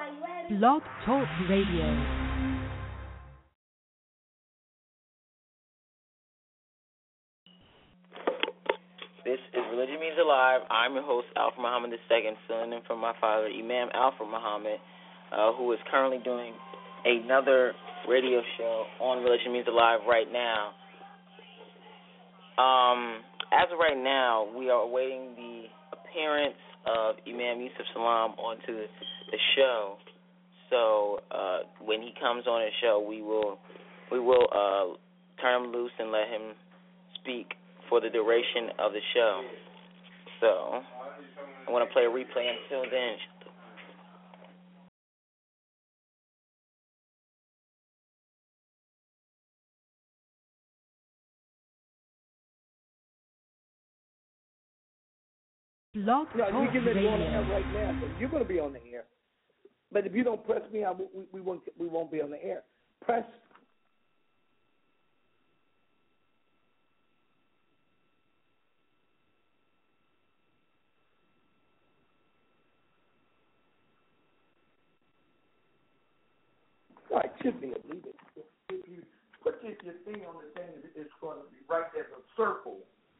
Blog Talk Radio. This is Religion Means Alive. I'm your host, Alfred Muhammad II, filling in for my father, Imam Alfred Muhammad, who is currently doing another radio show on Religion Means Alive right now. As of right now, we are awaiting the appearance of Imam Yusuf Salam onto the show. So when he comes on the show, we will turn him loose and let him speak for the duration of the show. So I want to play a replay until then. No, you can let me on the air right now. So you're going to be on the air. But if you don't press me, we won't be on the air. Press. No, it should be. Leave it. If you put your thing on the thing, it's going to be right there, a circle.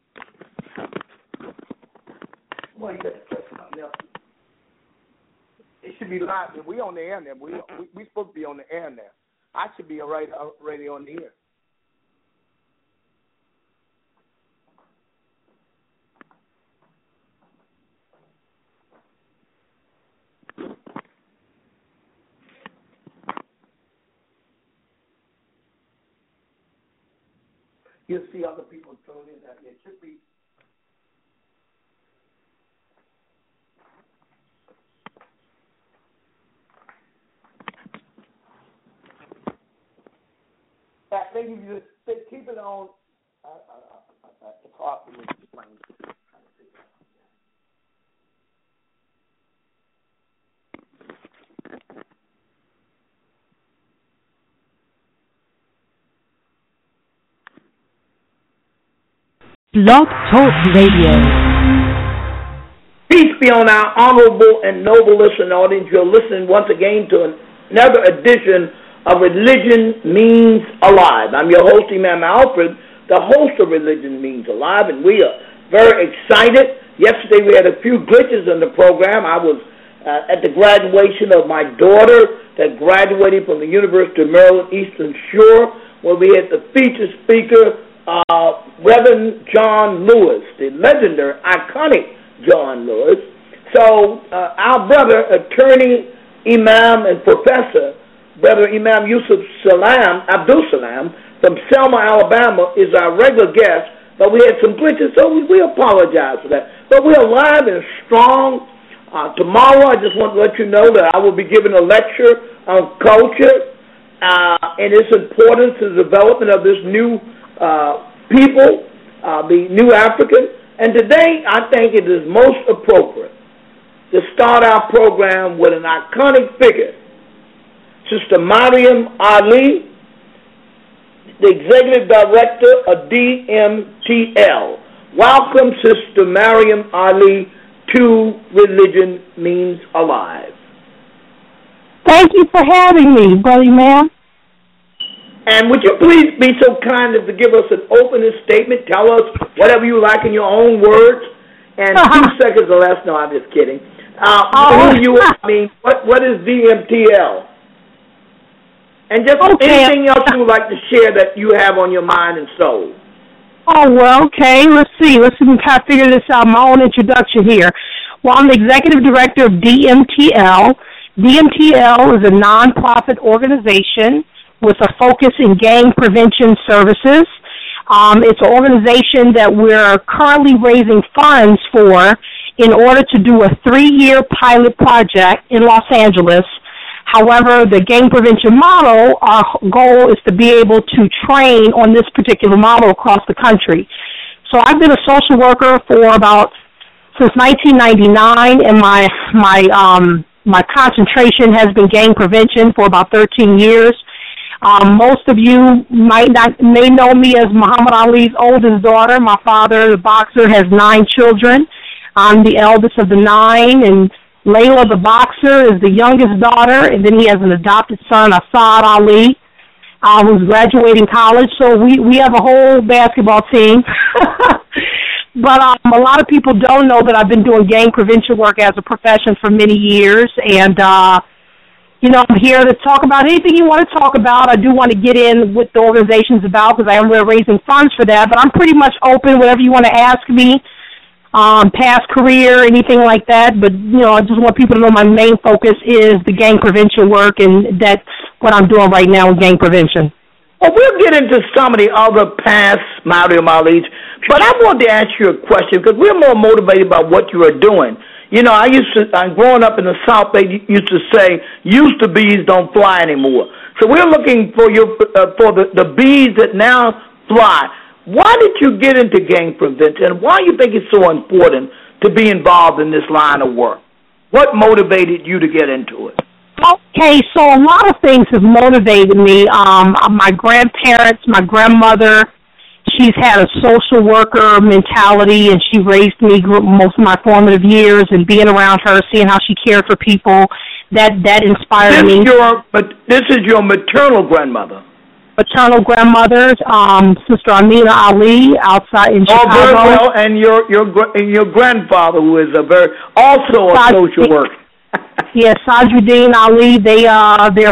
Well, you got to press something else. It should be live. We on the air now. We supposed to be on the air now. I should be already on the air. You'll see other people throwing in that. It should be. I think if you just keep it on, it's hard for me to explain. Blog Talk Radio. Peace be on our honorable and noble listening audience. You're listening once again to another edition of Religion Means Alive. I'm your host, Imam Alfred, the host of Religion Means Alive, and we are very excited. Yesterday we had a few glitches in the program. I was at the graduation of my daughter that graduated from the University of Maryland Eastern Shore, where we had the featured speaker, Reverend John Lewis, the legendary, iconic John Lewis. So our brother, attorney, imam, and professor, Brother Imam Yusuf Abdul Salam from Selma, Alabama, is our regular guest, but we had some glitches, so we apologize for that. But we're alive and strong. Tomorrow, I just want to let you know that I will be giving a lecture on culture and its importance to the development of this new people, the new African. And today, I think it is most appropriate to start our program with an iconic figure, Sister Mariam Ali, the Executive Director of DMTL. Welcome, Sister Mariam Ali, to Religion Means Alive. Thank you for having me, Brother Imam. And would you please be so kind as to give us an opening statement? Tell us whatever you like in your own words. And 2 seconds or less. No, I'm just kidding. What is DMTL? And just anything else you would like to share that you have on your mind and soul. Oh, well, okay. Let's see. Let's see if we can kind of figure this out, my own introduction here. Well, I'm the Executive Director of DMTL. DMTL is a nonprofit organization with a focus in gang prevention services. It's an organization that we're currently raising funds for in order to do a 3-year pilot project in Los Angeles. However, the gang prevention model, our goal is to be able to train on this particular model across the country. So I've been a social worker since 1999, and my concentration has been gang prevention for about 13 years. Most of you may know me as Muhammad Ali's oldest daughter. My father, the boxer, has 9 children. I'm the eldest of the 9, and Layla, the boxer, is the youngest daughter, and then he has an adopted son, Asad Ali, who's graduating college. So we have a whole basketball team. But a lot of people don't know that I've been doing gang prevention work as a profession for many years, and I'm here to talk about anything you want to talk about. I do want to get in what the organization's about because I am raising funds for that, but I'm pretty much open, whatever you want to ask me, past career, anything like that. But, I just want people to know my main focus is the gang prevention work, and that's what I'm doing right now with gang prevention. Well, we'll get into some of the other past Mario Mali's, but I wanted to ask you a question because we're more motivated by what you are doing. Growing up in the South, they used to say, used to bees don't fly anymore. So we're looking for for the bees that now fly. Why did you get into gang prevention, and why do you think it's so important to be involved in this line of work? What motivated you to get into it? Okay, so a lot of things have motivated me. My grandparents, my grandmother, she's had a social worker mentality, and she raised me most of my formative years, and being around her, seeing how she cared for people, that inspired me. But this is your maternal grandmother. Maternal grandmother, Sister Amina Ali, outside in Chicago. Oh, very well, and your grandfather, who is also a social worker. Yes, Sadruddin Ali. They're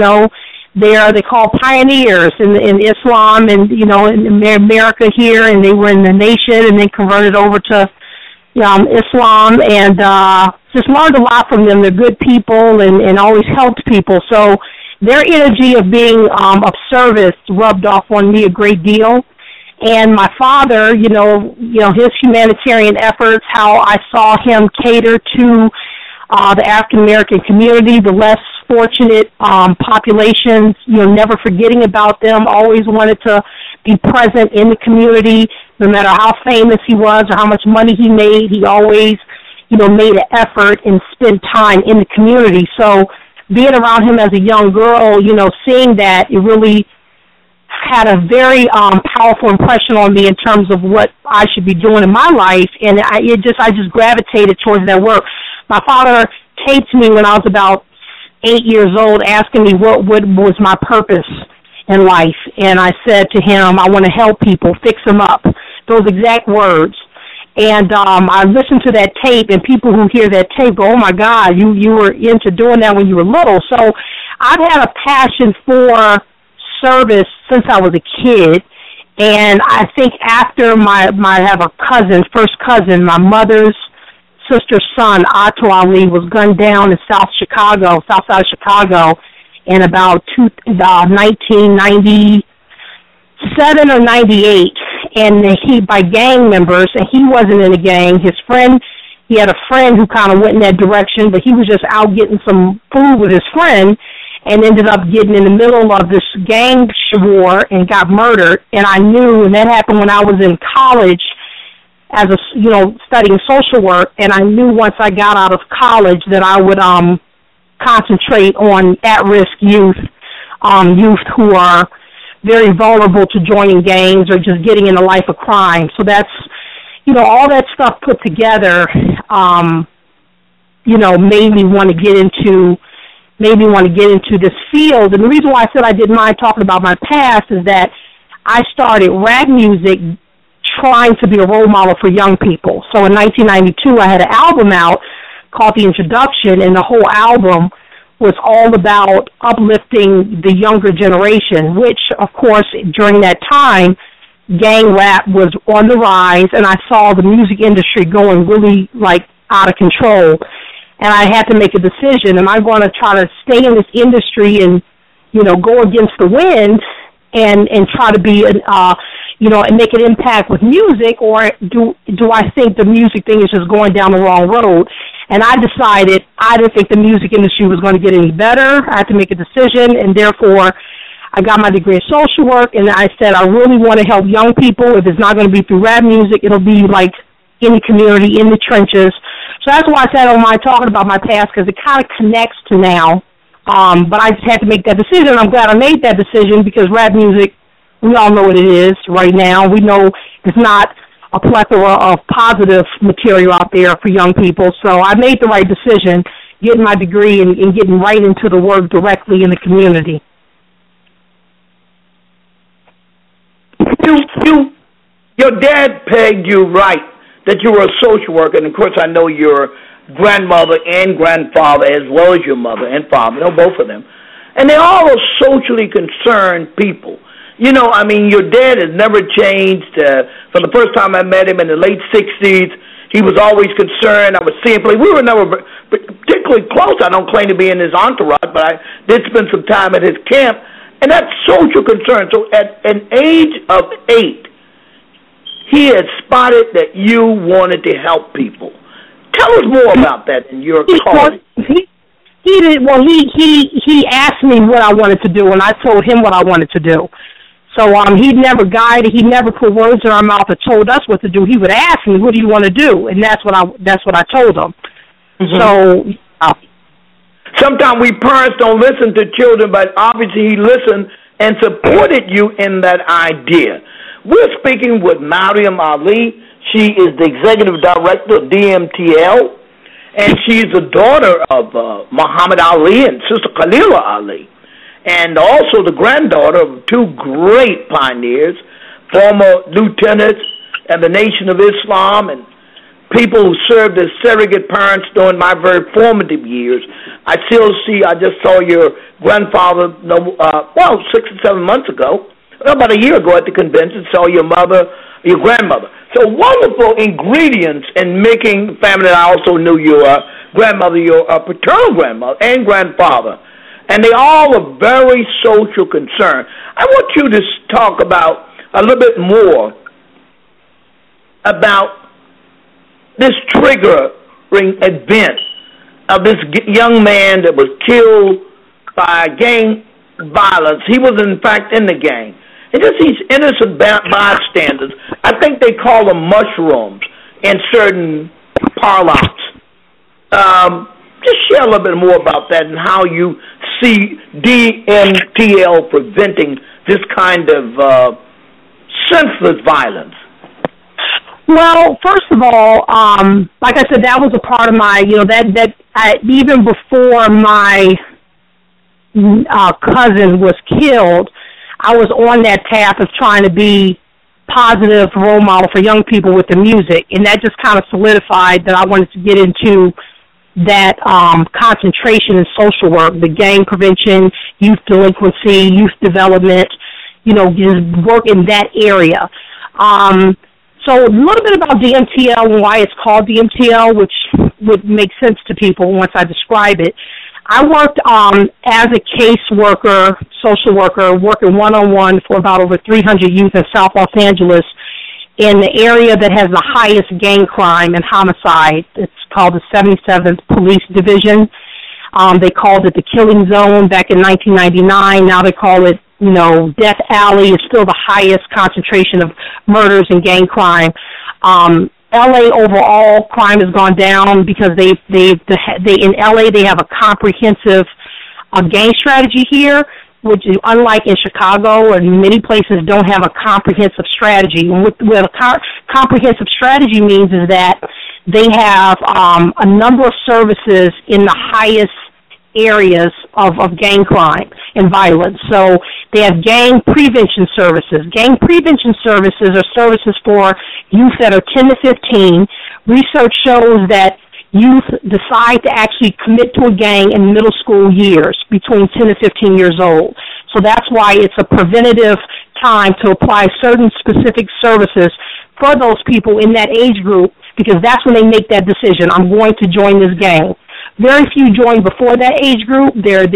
call pioneers in Islam and in America here, and they were in the nation and then converted over to Islam, and just learned a lot from them. They're good people and always helped people. So their energy of being of service rubbed off on me a great deal. And my father, his humanitarian efforts, how I saw him cater to the African American community, the less fortunate populations, never forgetting about them, always wanted to be present in the community, no matter how famous he was or how much money he made. He always, made an effort and spent time in the community. So being around him as a young girl, seeing that, it really had a very powerful impression on me in terms of what I should be doing in my life, and I just gravitated towards that work. My father came to me when I was about 8 years old, asking me what was my purpose in life, and I said to him, I want to help people, fix them up, those exact words. And I listened to that tape, and people who hear that tape go, oh, my God, you were into doing that when you were little. So I've had a passion for service since I was a kid, and I think after I have a first cousin, my mother's sister's son, Ato Ali, was gunned down in south side of Chicago, in about 1997 or 98, and by gang members, and he wasn't in a gang. He had a friend who kind of went in that direction, but he was just out getting some food with his friend, and ended up getting in the middle of this gang war and got murdered. And I knew, and that happened when I was in college, as studying social work, and I knew once I got out of college that I would concentrate on at-risk youth who are very vulnerable to joining gangs or just getting in the life of crime. So that's, all that stuff put together, made me want to get into this field. And the reason why I said I didn't mind talking about my past is that I started rap music trying to be a role model for young people. So in 1992, I had an album out called The Introduction, and the whole album was all about uplifting the younger generation, which, of course, during that time, gang rap was on the rise, and I saw the music industry going really, out of control. And I had to make a decision. Am I going to try to stay in this industry and, go against the wind and try to be and make an impact with music, or do I think the music thing is just going down the wrong road? And I decided I didn't think the music industry was going to get any better. I had to make a decision, and therefore I got my degree in social work, and I said I really want to help young people. If it's not going to be through rap music, it'll be like in the community, in the trenches. So that's why I said I don't mind talking about my past, because it kind of connects to now. But I just had to make that decision. I'm glad I made that decision, because rap music, we all know what it is right now. We know it's not a plethora of positive material out there for young people. So I made the right decision, getting my degree and getting right into the work directly in the community. Your dad pegged you right, that you were a social worker, and of course I know your grandmother and grandfather as well as your mother and father, I know both of them. And they all are socially concerned people. You know, I mean, your dad has never changed. From the first time I met him in the late 60s, he was always concerned. I would see him play. We were never particularly close. I don't claim to be in his entourage, but I did spend some time at his camp. And that's social concern. So at an age of 8, he had spotted that you wanted to help people. Tell us more about that in your calling. He asked me what I wanted to do, and I told him what I wanted to do. So he never guided. He never put words in our mouth or told us what to do. He would ask me, "What do you want to do?" And that's what I told him. Mm-hmm. So sometimes we parents don't listen to children, but obviously he listened and supported you in that idea. We're speaking with Mariam Ali. She is the executive director of DMTL, and she's the daughter of Muhammad Ali and Sister Khalila Ali, and also the granddaughter of two great pioneers, former lieutenants of the Nation of Islam and people who served as surrogate parents during my very formative years. I just saw your grandfather, 6 or 7 months ago, about a year ago at the convention, saw your grandmother. So wonderful ingredients in making family. I also knew your grandmother, your paternal grandmother, and grandfather. And they all are very social concerned. I want you to talk about a little bit more about this triggering event of this young man that was killed by gang violence. He was, in fact, in the gang. And just these innocent bystanders, I think they call them mushrooms in certain parlance. Just share a little bit more about that and how you see DMTL preventing this kind of senseless violence. Well, first of all, like I said, that was a part of my, even before my cousin was killed, I was on that path of trying to be positive role model for young people with the music, and that just kind of solidified that I wanted to get into that concentration in social work, the gang prevention, youth delinquency, youth development, just work in that area. So a little bit about DMTL and why it's called DMTL, which would make sense to people once I describe it. I worked as a caseworker, social worker, working one-on-one for about over 300 youth in South Los Angeles in the area that has the highest gang crime and homicide. It's called the 77th Police Division. They called it the Killing Zone back in 1999. Now they call it, Death Alley. Is still the highest concentration of murders and gang crime. LA overall crime has gone down because they in LA they have a comprehensive gang strategy here, which is unlike in Chicago and many places don't have a comprehensive strategy. And what a comprehensive strategy means is that they have a number of services in the highest areas of gang crime and violence. So they have gang prevention services. Gang prevention services are services for youth that are 10 to 15. Research shows that youth decide to actually commit to a gang in middle school years, between 10 to 15 years old. So that's why it's a preventative time to apply certain specific services for those people in that age group, because that's when they make that decision. I'm going to join this gang. Very few join before that age group. They're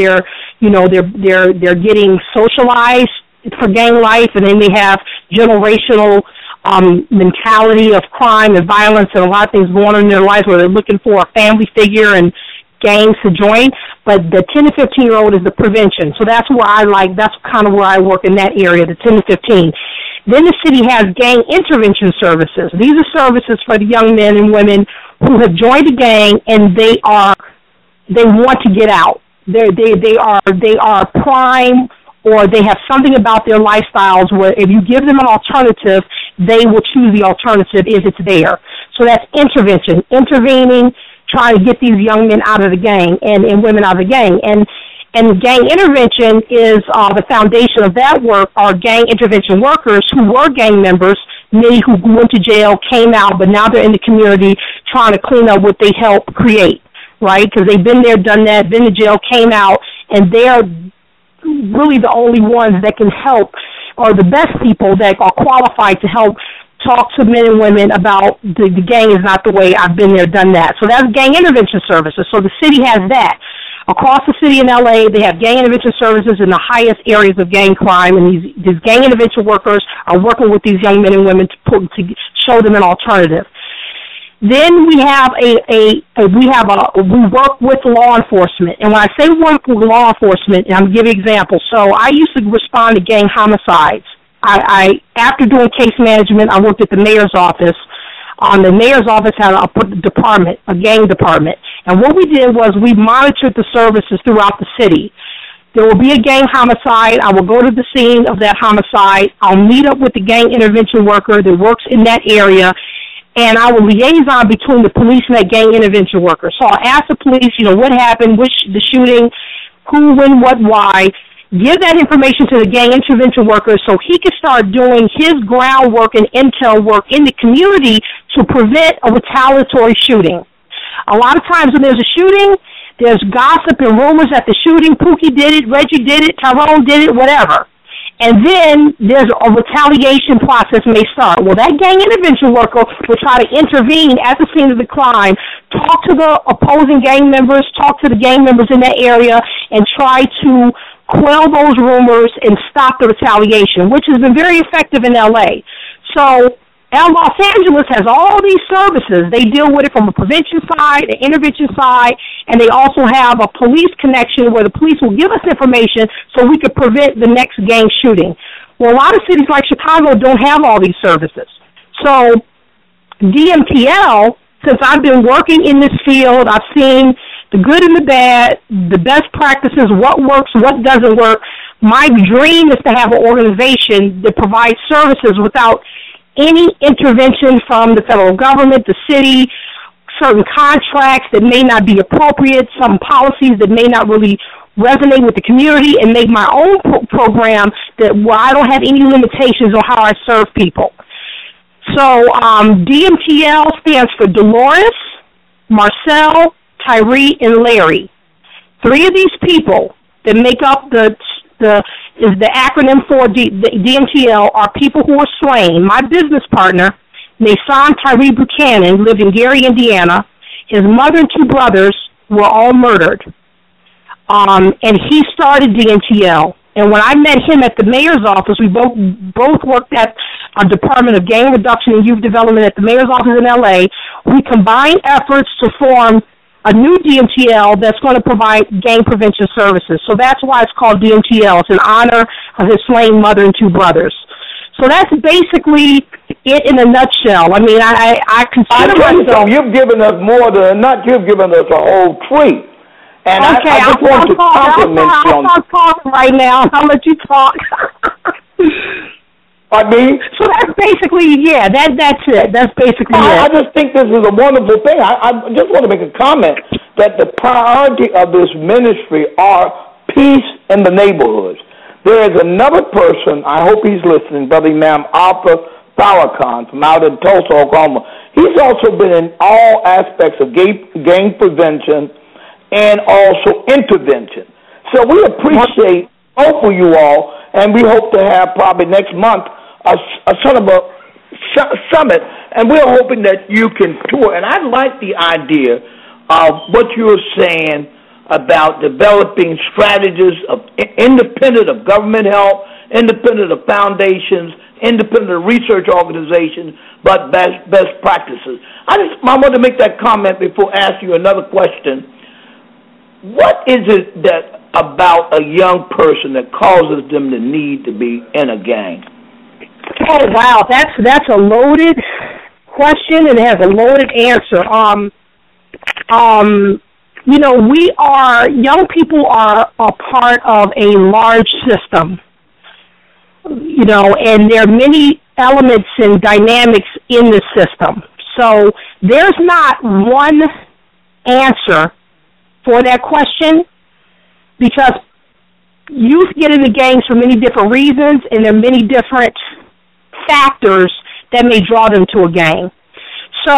getting socialized for gang life, and then they have generational mentality of crime and violence and a lot of things going on in their lives where they're looking for a family figure and gangs to join. But the 10 to 15-year-old is the prevention. So that's kind of where I work in that area, the 10 to 15. Then the city has gang intervention services. These are services for the young men and women who have joined a gang and they want to get out. They are prime, or they have something about their lifestyles where if you give them an alternative, they will choose the alternative if it's there. So that's intervention, intervening, trying to get these young men out of the gang and women out of the gang. And gang intervention is the foundation of that work are gang intervention workers who were gang members, many who went to jail, came out, but now they're in the community trying to clean up what they helped create, right? Because they've been there, done that, been to jail, came out, and they're really the only ones that can help, or the best people that are qualified to help talk to men and women about the gang is not the way, I've been there, done that. So that's gang intervention services. So the city has that. Across the city in L.A., they have gang intervention services in the highest areas of gang crime, and these gang intervention workers are working with these young men and women to show them an alternative. Then we have we work with law enforcement, and when I say work with law enforcement, and I'm giving examples. So I used to respond to gang homicides. I after doing case management, I worked at the mayor's office. The mayor's office had a department, a gang department. And what we did was we monitored the services throughout the city. There will be a gang homicide. I will go to the scene of that homicide. I'll meet up with the gang intervention worker that works in that area, and I will liaison between the police and that gang intervention worker. So I'll ask the police, what happened, the shooting, who, when, what, why. Give that information to the gang intervention worker so he can start doing his groundwork and intel work in the community to prevent a retaliatory shooting. A lot of times when there's a shooting, there's gossip and rumors that the shooting, Pookie did it, Reggie did it, Tyrone did it, whatever. And then there's a retaliation process may start. Well, that gang intervention worker will try to intervene at the scene of the crime, talk to the opposing gang members, talk to the gang members in that area, and try to quell those rumors and stop the retaliation, which has been very effective in L.A. So Los Angeles has all these services. They deal with it from a prevention side, an intervention side, and they also have a police connection where the police will give us information so we could prevent the next gang shooting. Well, a lot of cities like Chicago don't have all these services. So DMTL, since I've been working in this field, I've seen the good and the bad, the best practices, what works, what doesn't work. My dream is to have an organization that provides services without any intervention from the federal government, the city, certain contracts that may not be appropriate, some policies that may not really resonate with the community, and make my own program where I don't have any limitations on how I serve people. So DMTL stands for Dolores, Marcel, Tyree, and Larry. Three of these people that make up the acronym for the DMTL are people who were slain. My business partner, Nason Tyree Buchanan, lived in Gary, Indiana. His mother and two brothers were all murdered. And he started DMTL. And when I met him at the mayor's office, we both worked at a Department of Gang Reduction and Youth Development at the mayor's office in L.A. We combined efforts to form a new DMTL that's going to provide gang prevention services. So that's why it's called DMTL. It's in honor of his slain mother and two brothers. So that's basically it in a nutshell. I mean, I consider myself... You've given us more than a nut. You've given us a whole tree. And okay, I just want to compliment you on... I'll talk right now. I'll let you talk. Pardon me? So that's basically, that's it. That's basically it. I just think this is a wonderful thing. I just want to make a comment that the priority of this ministry are peace in the neighborhoods. There is another person, I hope he's listening, Brother Imam Arthur Farrakhan from out in Tulsa, Oklahoma. He's also been in all aspects of gang prevention and also intervention. So we appreciate both of you all, and we hope to have probably next month a sort of a summit, and we're hoping that you can tour. And I like the idea of what you're saying about developing strategies of independent of government help, independent of foundations, independent of research organizations, but best practices. I want to make that comment before I ask you another question. What is it that about a young person that causes them the need to be in a gang? Oh, wow, that's a loaded question and it has a loaded answer. Young people are a part of a large system. and there are many elements and dynamics in the system. So there's not one answer for that question, because youth get into gangs for many different reasons, and there are many different factors that may draw them to a gang. So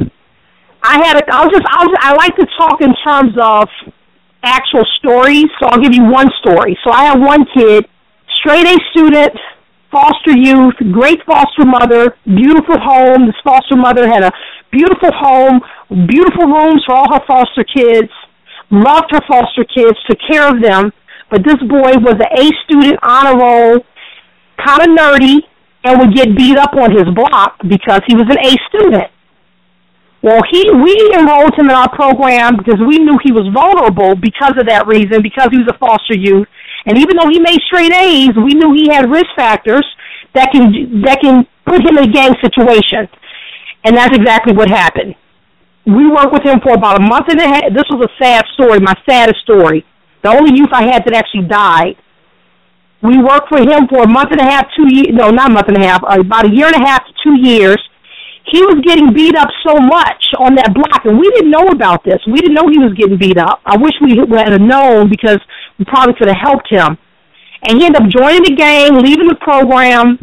I like to talk in terms of actual stories, so I'll give you one story. So I have one kid, straight A student, foster youth, great foster mother, beautiful home. This foster mother had a beautiful home, beautiful rooms for all her foster kids, loved her foster kids, took care of them. But this boy was an A student, honor roll, kind of nerdy, and would get beat up on his block because he was an A student. Well, we enrolled him in our program because we knew he was vulnerable because of that reason, because he was a foster youth. And even though he made straight A's, we knew he had risk factors that can put him in a gang situation. And that's exactly what happened. We worked with him for about a month and a half. This was a sad story, my saddest story. The only youth I had that actually died. We worked for him for a month and a half, 2 years. No, not a month and a half. About a year and a half to 2 years. He was getting beat up so much on that block, and we didn't know about this. We didn't know he was getting beat up. I wish we had known, because we probably could have helped him. And he ended up joining the gang, leaving the program,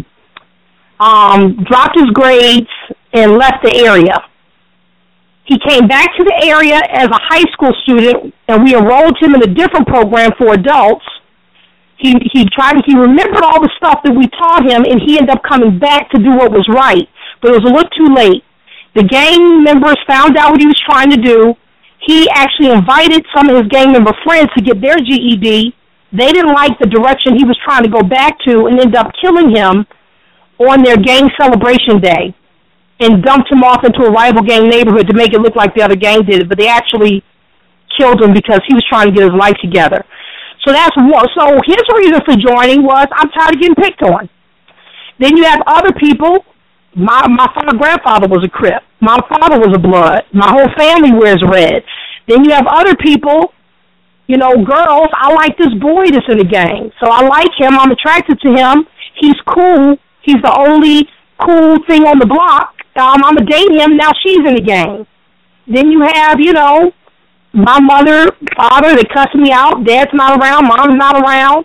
dropped his grades, and left the area. He came back to the area as a high school student, and we enrolled him in a different program for adults. He remembered all the stuff that we taught him, and he ended up coming back to do what was right. But it was a little too late. The gang members found out what he was trying to do. He actually invited some of his gang member friends to get their GED. They didn't like the direction he was trying to go back to, and ended up killing him on their gang celebration day and dumped him off into a rival gang neighborhood to make it look like the other gang did it. But they actually killed him because he was trying to get his life together. So that's one. So his reason for joining was, I'm tired of getting picked on. Then you have other people. My grandfather was a Crip. My father was a Blood. My whole family wears red. Then you have other people, girls. I like this boy that's in the gang. So I like him. I'm attracted to him. He's cool. He's the only cool thing on the block. I'm going to date him. Now she's in the gang. Then you have, my mother, father, they cuss me out. Dad's not around. Mom's not around.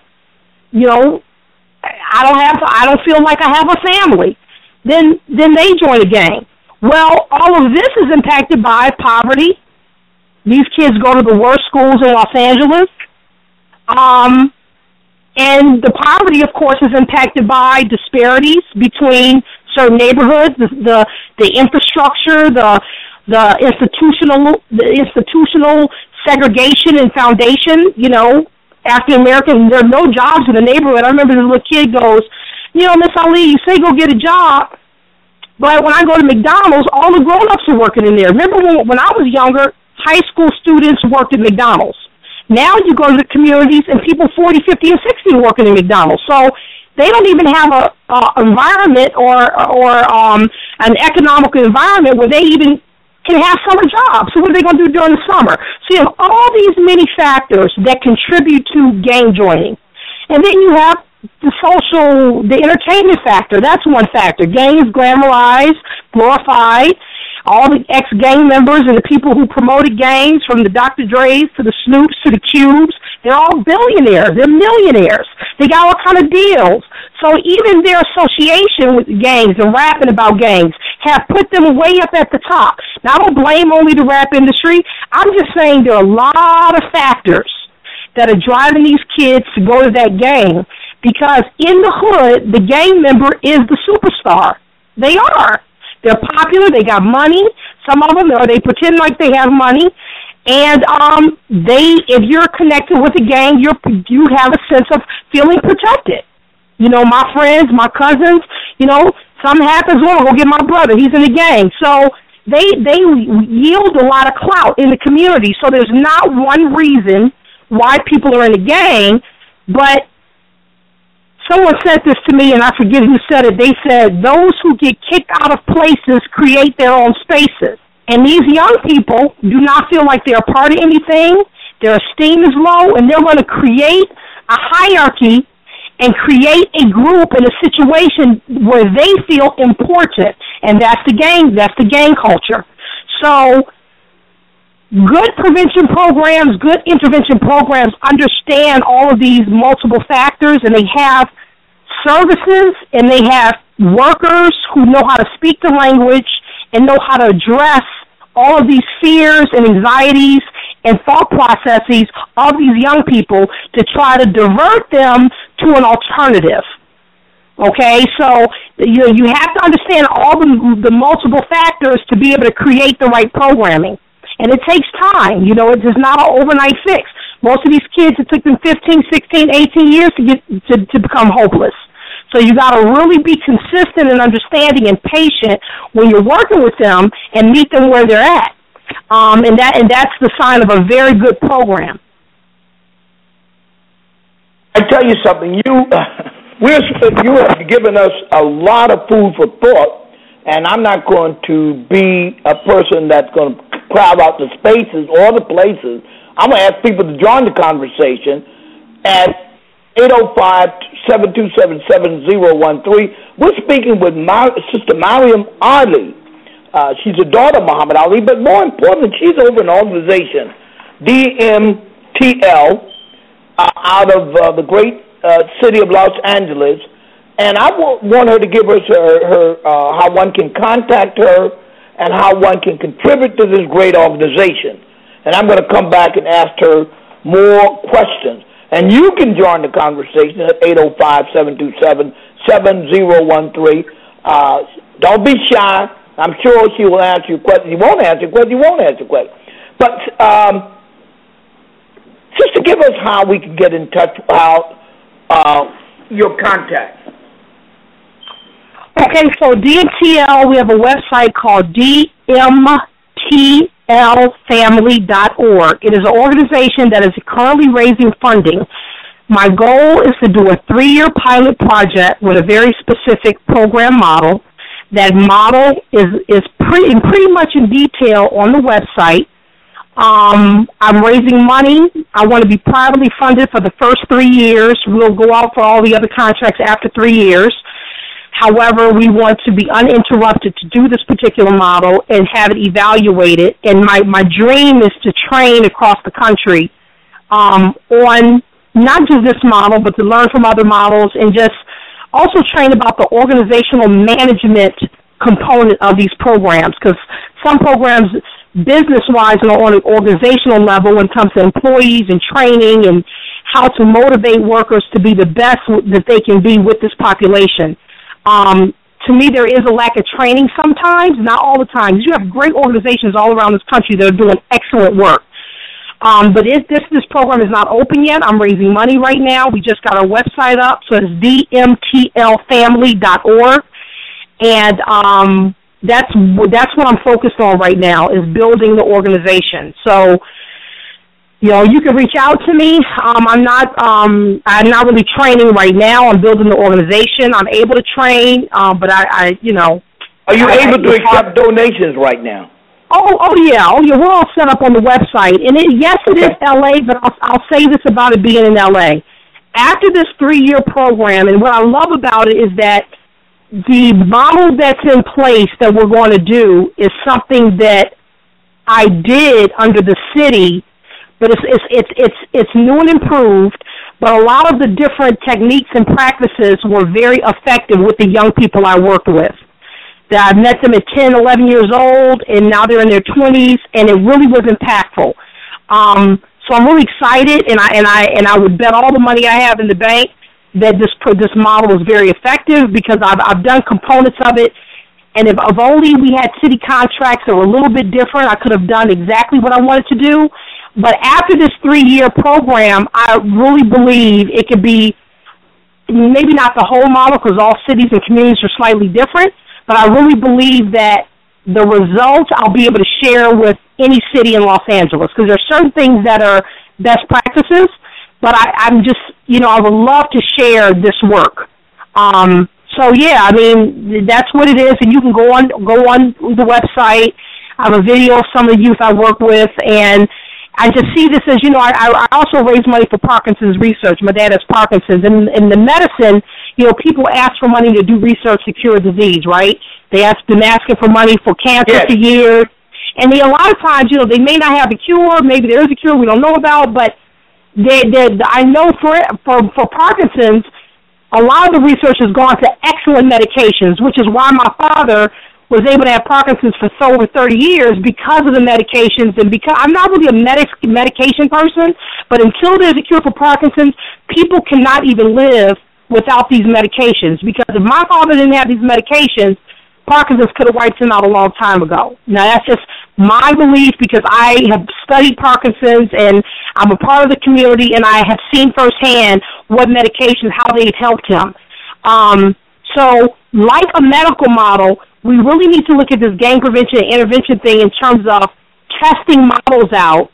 I don't feel like I have a family. Then they join a gang. Well, all of this is impacted by poverty. These kids go to the worst schools in Los Angeles. And the poverty, of course, is impacted by disparities between certain neighborhoods, the infrastructure, the institutional segregation and foundation. African American, there are no jobs in the neighborhood. I remember this little kid goes, Miss Ali, you say go get a job, but when I go to McDonald's, all the grown-ups are working in there. Remember when I was younger, high school students worked at McDonald's. Now you go to the communities and people 40, 50, and 60 are working at McDonald's. So they don't even have a environment or an economical environment where they even can have summer jobs. So what are they going to do during the summer? So you have all these many factors that contribute to gang joining. And then you have the entertainment factor. That's one factor. Gangs glamorized, glorified. All the ex-gang members and the people who promoted gangs, from the Dr. Dre's to the Snoops to the Cubes, they're all billionaires. They're millionaires. They got all kind of deals. So even their association with gangs and rapping about gangs have put them way up at the top. Now, I don't blame only the rap industry. I'm just saying there are a lot of factors that are driving these kids to go to that gang, because in the hood, the gang member is the superstar. They are. They're popular. They got money. Some of them, or they pretend like they have money. And if you're connected with a gang, you have a sense of feeling protected. My friends, my cousins, something happens, I'll go get my brother. He's in the gang. So they yield a lot of clout in the community. So there's not one reason why people are in a gang, but someone said this to me, and I forget who said it. They said, those who get kicked out of places create their own spaces. And these young people do not feel like they're a part of anything. Their esteem is low, and they're going to create a hierarchy and create a group in a situation where they feel important, and that's the gang culture. So good prevention programs, good intervention programs understand all of these multiple factors, and they have services and they have workers who know how to speak the language and know how to address all of these fears and anxieties and thought processes of these young people to try to divert them to an alternative. Okay, so you have to understand all the multiple factors to be able to create the right programming. And it takes time. It is not an overnight fix. Most of these kids, it took them 15, 16, 18 years to become hopeless. So you got to really be consistent and understanding and patient when you're working with them and meet them where they're at. And that's the sign of a very good program. I tell you something, you have given us a lot of food for thought, and I'm not going to be a person that's going to crowd out the spaces or the places. I'm going to ask people to join the conversation at 805-727-7013. We're speaking with Sister Mariam Ali. She's a daughter of Muhammad Ali, but more importantly, she's over an organization, DMTL, out of the great city of Los Angeles. And I want her to give us her how one can contact her and how one can contribute to this great organization. And I'm going to come back and ask her more questions. And you can join the conversation at 805-727-7013. Don't be shy. I'm sure she will answer your question. You won't answer your question. You won't answer your question. But just to give us how we can get in touch, your contact. Okay, so DMTL, we have a website called DMTLfamily.org. It is an organization that is currently raising funding. My goal is to do a 3-year pilot project with a very specific program model. That model is pretty much in detail on the website. I'm raising money. I want to be privately funded for the first 3 years. We'll go out for all the other contracts after 3 years. However, we want to be uninterrupted to do this particular model and have it evaluated. And my dream is to train across the country on not just this model, but to learn from other models and just also train about the organizational management component of these programs, because some programs, business-wise and on an organizational level, when it comes to employees and training and how to motivate workers to be the best that they can be with this population. To me, there is a lack of training sometimes, not all the time. You have great organizations all around this country that are doing excellent work. But this program is not open yet. I'm raising money right now. We just got our website up, so it's dmtlfamily.org. And that's what I'm focused on right now, is building the organization. So, you can reach out to me. I'm not really training right now. I'm building the organization. I'm able to train, but I Are you able to accept donations right now? Oh yeah. We're all set up on the website, and it is LA, but I'll say this about it being in LA. After this 3-year program, and what I love about it is that the model that's in place that we're going to do is something that I did under the city, but it's new and improved. But a lot of the different techniques and practices were very effective with the young people I worked with. I met them at 10, 11 years old, and now they're in their 20s, and it really was impactful. So I'm really excited, and I would bet all the money I have in the bank that this model is very effective, because I've done components of it, and if only we had city contracts that were a little bit different, I could have done exactly what I wanted to do. But after this 3-year program, I really believe it could be maybe not the whole model, because all cities and communities are slightly different, but I really believe that the results I'll be able to share with any city in Los Angeles, because there are certain things that are best practices, but I'm just, I would love to share this work. So yeah, that's what it is, and you can go on the website. I have a video of some of the youth I work with, and I just see this as, I also raise money for Parkinson's research. My dad has Parkinson's. And in the medicine, people ask for money to do research to cure a disease, right? They've been asking for money for cancer for years. And a lot of times, they may not have a cure. Maybe there is a cure we don't know about. But I know for Parkinson's, a lot of the research has gone to excellent medications, which is why my father was able to have Parkinson's for over 30 years because of the medications, and because I'm not really a medication person, but until there's a cure for Parkinson's, people cannot even live without these medications, because if my father didn't have these medications, Parkinson's could have wiped him out a long time ago. Now, that's just my belief, because I have studied Parkinson's, and I'm a part of the community, and I have seen firsthand what medications, how they've helped him. So, like a medical model, we really need to look at this gang prevention and intervention thing in terms of testing models out,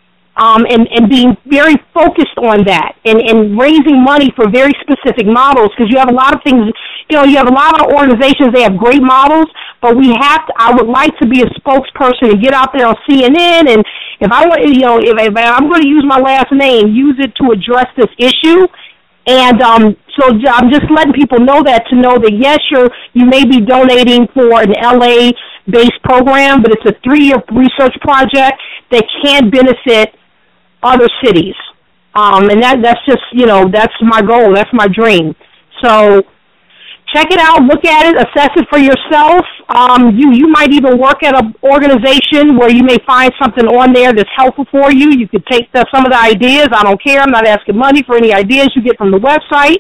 and being very focused on that, and raising money for very specific models, because you have a lot of things, you have a lot of organizations, they have great models, but I would like to be a spokesperson and get out there on CNN, and if I want, if I'm going to use my last name, use it to address this issue. And so I'm just letting people know that, to know that, yes, you may be donating for an LA-based program, but it's a 3-year research project that can benefit other cities. And that's just, that's my goal. That's my dream. So check it out, look at it, assess it for yourself. You might even work at an organization where you may find something on there that's helpful for you. You could take some of the ideas. I don't care. I'm not asking money for any ideas you get from the website.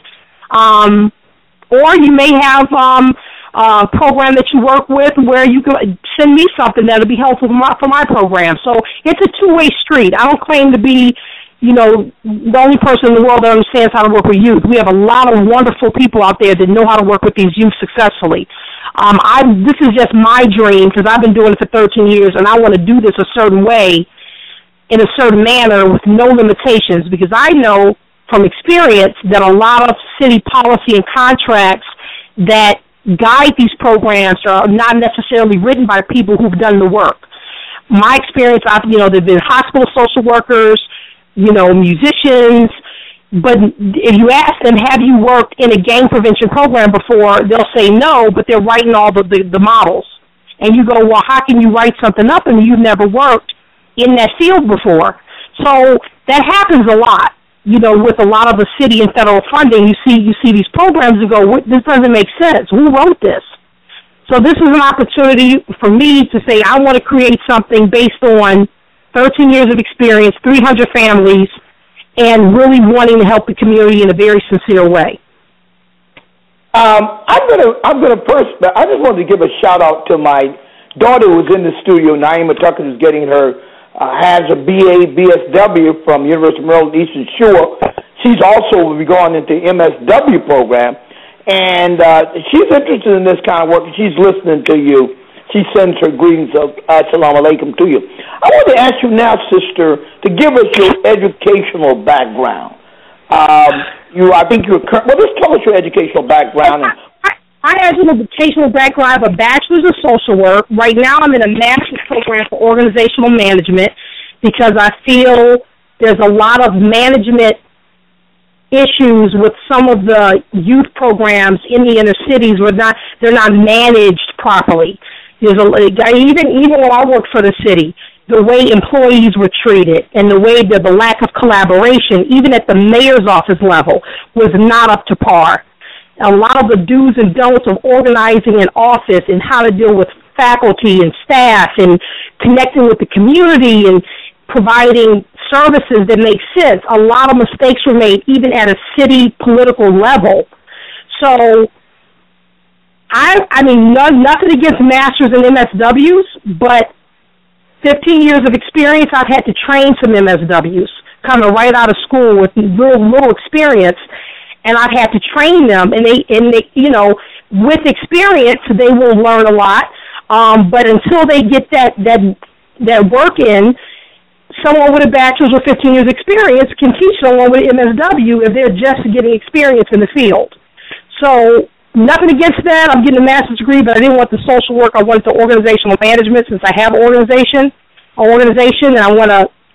Or you may have a program that you work with where you can send me something that will be helpful for my program. So it's a two-way street. I don't claim to be the only person in the world that understands how to work with youth. We have a lot of wonderful people out there that know how to work with these youth successfully. This is just my dream, because I've been doing it for 13 years, and I want to do this a certain way, in a certain manner, with no limitations, because I know from experience that a lot of city policy and contracts that guide these programs are not necessarily written by people who've done the work. My experience, there've been hospital social workers, musicians, but if you ask them, have you worked in a gang prevention program before, they'll say no, but they're writing all the models. And you go, well, how can you write something up and you've never worked in that field before? So that happens a lot, with a lot of the city and federal funding. You see these programs and go, this doesn't make sense. Who wrote this? So this is an opportunity for me to say, I want to create something based on 13 years of experience, 300 families, and really wanting to help the community in a very sincere way. I'm gonna first. I just wanted to give a shout out to my daughter who was in the studio. Naima Tucker is getting her has a BA BSW from University of Maryland Eastern Shore. She's also will be going into MSW program, and she's interested in this kind of work. She's listening to you. She sends her greetings of assalamu alaikum to you. I want to ask you now, sister, to give us your educational background. Just tell us your educational background. I have an educational background. I have a bachelor's of social work. Right now I'm in a master's program for organizational management, because I feel there's a lot of management issues with some of the youth programs in the inner cities where they're not managed properly. Even when I worked for the city, the way employees were treated and the way the lack of collaboration, even at the mayor's office level, was not up to par. A lot of the do's and don'ts of organizing an office and how to deal with faculty and staff and connecting with the community and providing services that make sense. A lot of mistakes were made even at a city political level. So nothing against masters and MSWs, but 15 years of experience, I've had to train some MSWs coming right out of school with little experience, and I've had to train them, and they with experience, they will learn a lot, but until they get that work in, someone with a bachelor's or 15 years experience can teach someone with MSW if they're just getting experience in the field. So nothing against that. I'm getting a master's degree, but I didn't want the social work. I wanted the organizational management, since I have an organization, and I want to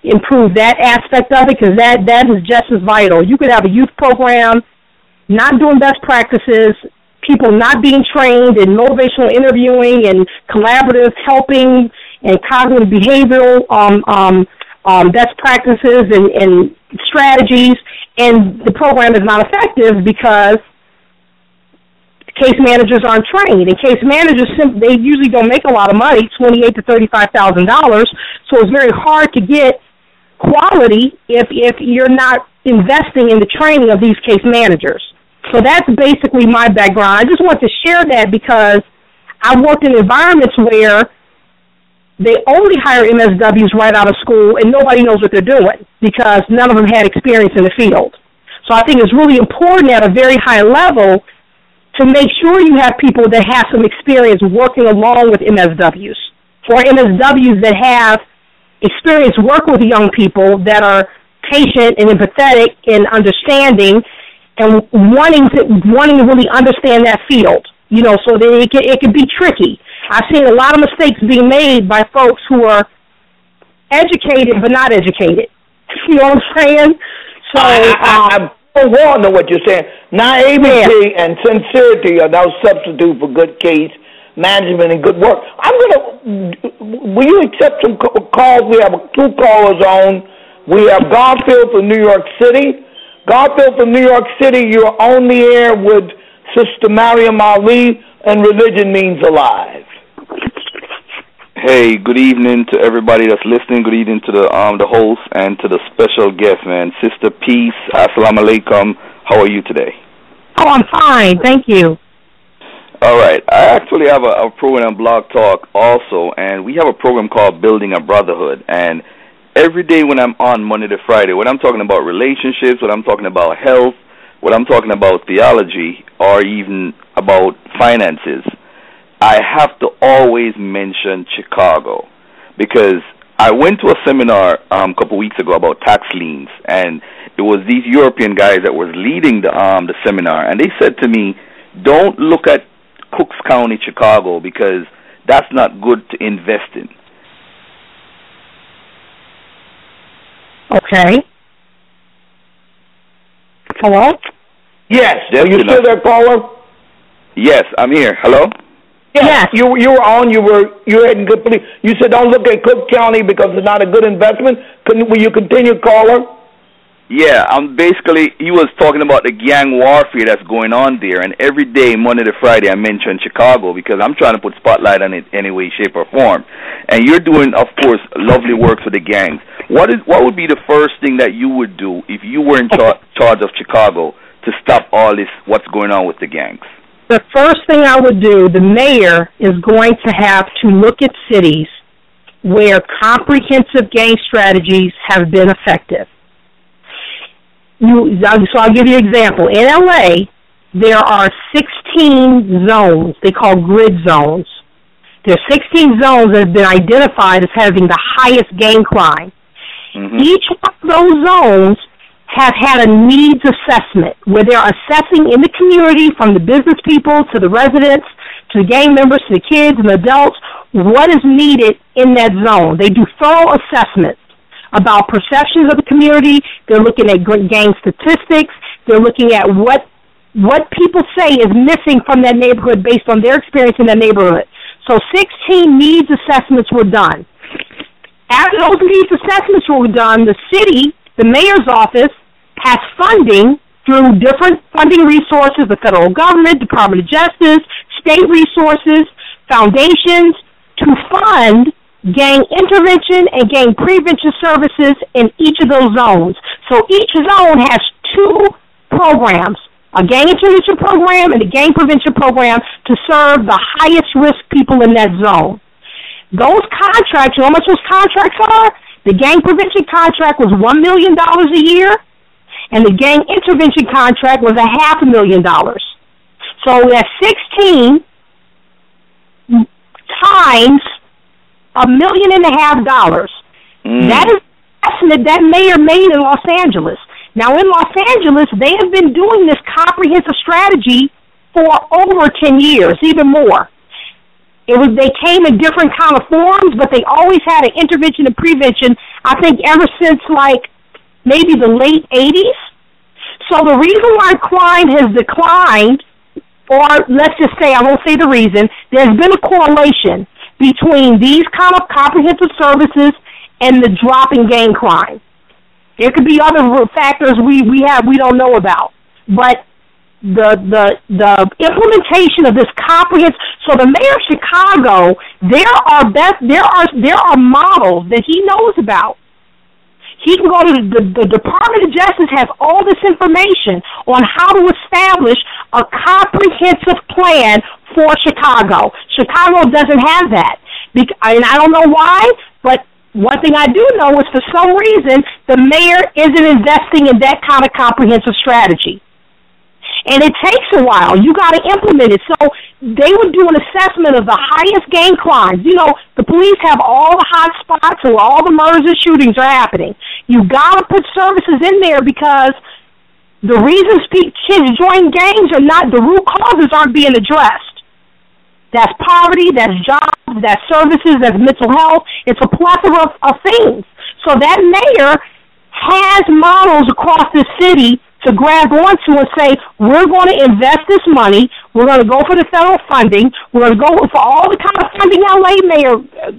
improve that aspect of it, because that is just as vital. You could have a youth program not doing best practices, people not being trained in motivational interviewing and collaborative helping and cognitive behavioral best practices and strategies, and the program is not effective because case managers aren't trained. And case managers, they usually don't make a lot of money, $28,000 to $35,000, so it's very hard to get quality if you're not investing in the training of these case managers. So that's basically my background. I just want to share that because I worked in environments where they only hire MSWs right out of school and nobody knows what they're doing because none of them had experience in the field. So I think it's really important at a very high level to make sure you have people that have some experience working along with MSWs, or MSWs that have experience working with young people that are patient and empathetic and understanding and wanting to really understand that field, so that it can be tricky. I've seen a lot of mistakes being made by folks who are educated but not educated. You know what I'm saying? So I'm so know what you're saying. Naivety and sincerity are no substitute for good case management and good work. Will you accept some calls? We have 2 callers on. We have Garfield from New York City. Garfield from New York City, you're on the air with Sister Mariam Ali, and Religion Means Alive. Hey, good evening to everybody that's listening. Good evening to the host and to the special guest, man. Sister Peace, Assalamu Alaikum. How are you today? Oh, I'm fine. Thank you. All right. I actually have a program on Blog Talk also, and we have a program called Building a Brotherhood. And every day when I'm on Monday to Friday, when I'm talking about relationships, when I'm talking about health, when I'm talking about theology, or even about finances, I have to always mention Chicago, because I went to a seminar a couple weeks ago about tax liens, and it was these European guys that was leading the seminar, and they said to me, don't look at Cooks County, Chicago, because that's not good to invest in. Okay. Hello? Yes. Are you still there, caller? Yes, I'm here. Hello? Yes. You were on. You hadn't good. You said don't look at Cook County because it's not a good investment. Will you continue, caller? Yeah, he was talking about the gang warfare that's going on there, and every day, Monday to Friday, I mention Chicago because I'm trying to put spotlight on it any way, shape, or form. And you're doing, of course, lovely work for the gangs. What would be the first thing that you would do if you were in charge of Chicago to stop all this, what's going on with the gangs? The first thing I would do, the mayor is going to have to look at cities where comprehensive gang strategies have been effective. So I'll give you an example. In L.A., there are 16 zones they call grid zones. There are 16 zones that have been identified as having the highest gang crime. Mm-hmm. Each of those zones have had a needs assessment where they're assessing in the community, from the business people to the residents to the gang members to the kids and adults, what is needed in that zone. They do thorough assessments about perceptions of the community. They're looking at gang statistics. They're looking at what people say is missing from that neighborhood based on their experience in that neighborhood. So 16 needs assessments were done. After those needs assessments were done, the city, the mayor's office, has funding through different funding resources, the federal government, Department of Justice, state resources, foundations, to fund gang intervention and gang prevention services in each of those zones. So each zone has 2 programs, a gang intervention program and a gang prevention program, to serve the highest risk people in that zone. Those contracts, you know how much those contracts are? The gang prevention contract was $1 million a year, and the gang intervention contract was $500,000. So that's 16 times $1.5 million. That is the estimate that mayor made in Los Angeles. Now, in Los Angeles, they have been doing this comprehensive strategy for over 10 years, even more. They came in different kind of forms, but they always had an intervention and prevention, I think, ever since, like, maybe the late 80s. So the reason why crime has declined, or let's just say, I won't say the reason, there's been a correlation between these kind of comprehensive services and the drop in gang crime. There could be other factors we don't know about, but the implementation of this comprehensive. So the mayor of Chicago, there are models that he knows about. He can go to the Department of Justice has all this information on how to establish a comprehensive plan for Chicago. Chicago doesn't have that, and I don't know why, but one thing I do know is for some reason the mayor isn't investing in that kind of comprehensive strategy. And it takes a while. You got to implement it. So they would do an assessment of the highest gang crimes. You know, the police have all the hot spots where all the murders and shootings are happening. You got to put services in there because the reasons kids join gangs are not, the root causes aren't being addressed. That's poverty, that's jobs, that's services, that's mental health. It's a plethora of things. So that mayor has models across the city to grab onto and say, we're going to invest this money, we're going to go for the federal funding, we're going to go for all the kind of funding L.A. mayor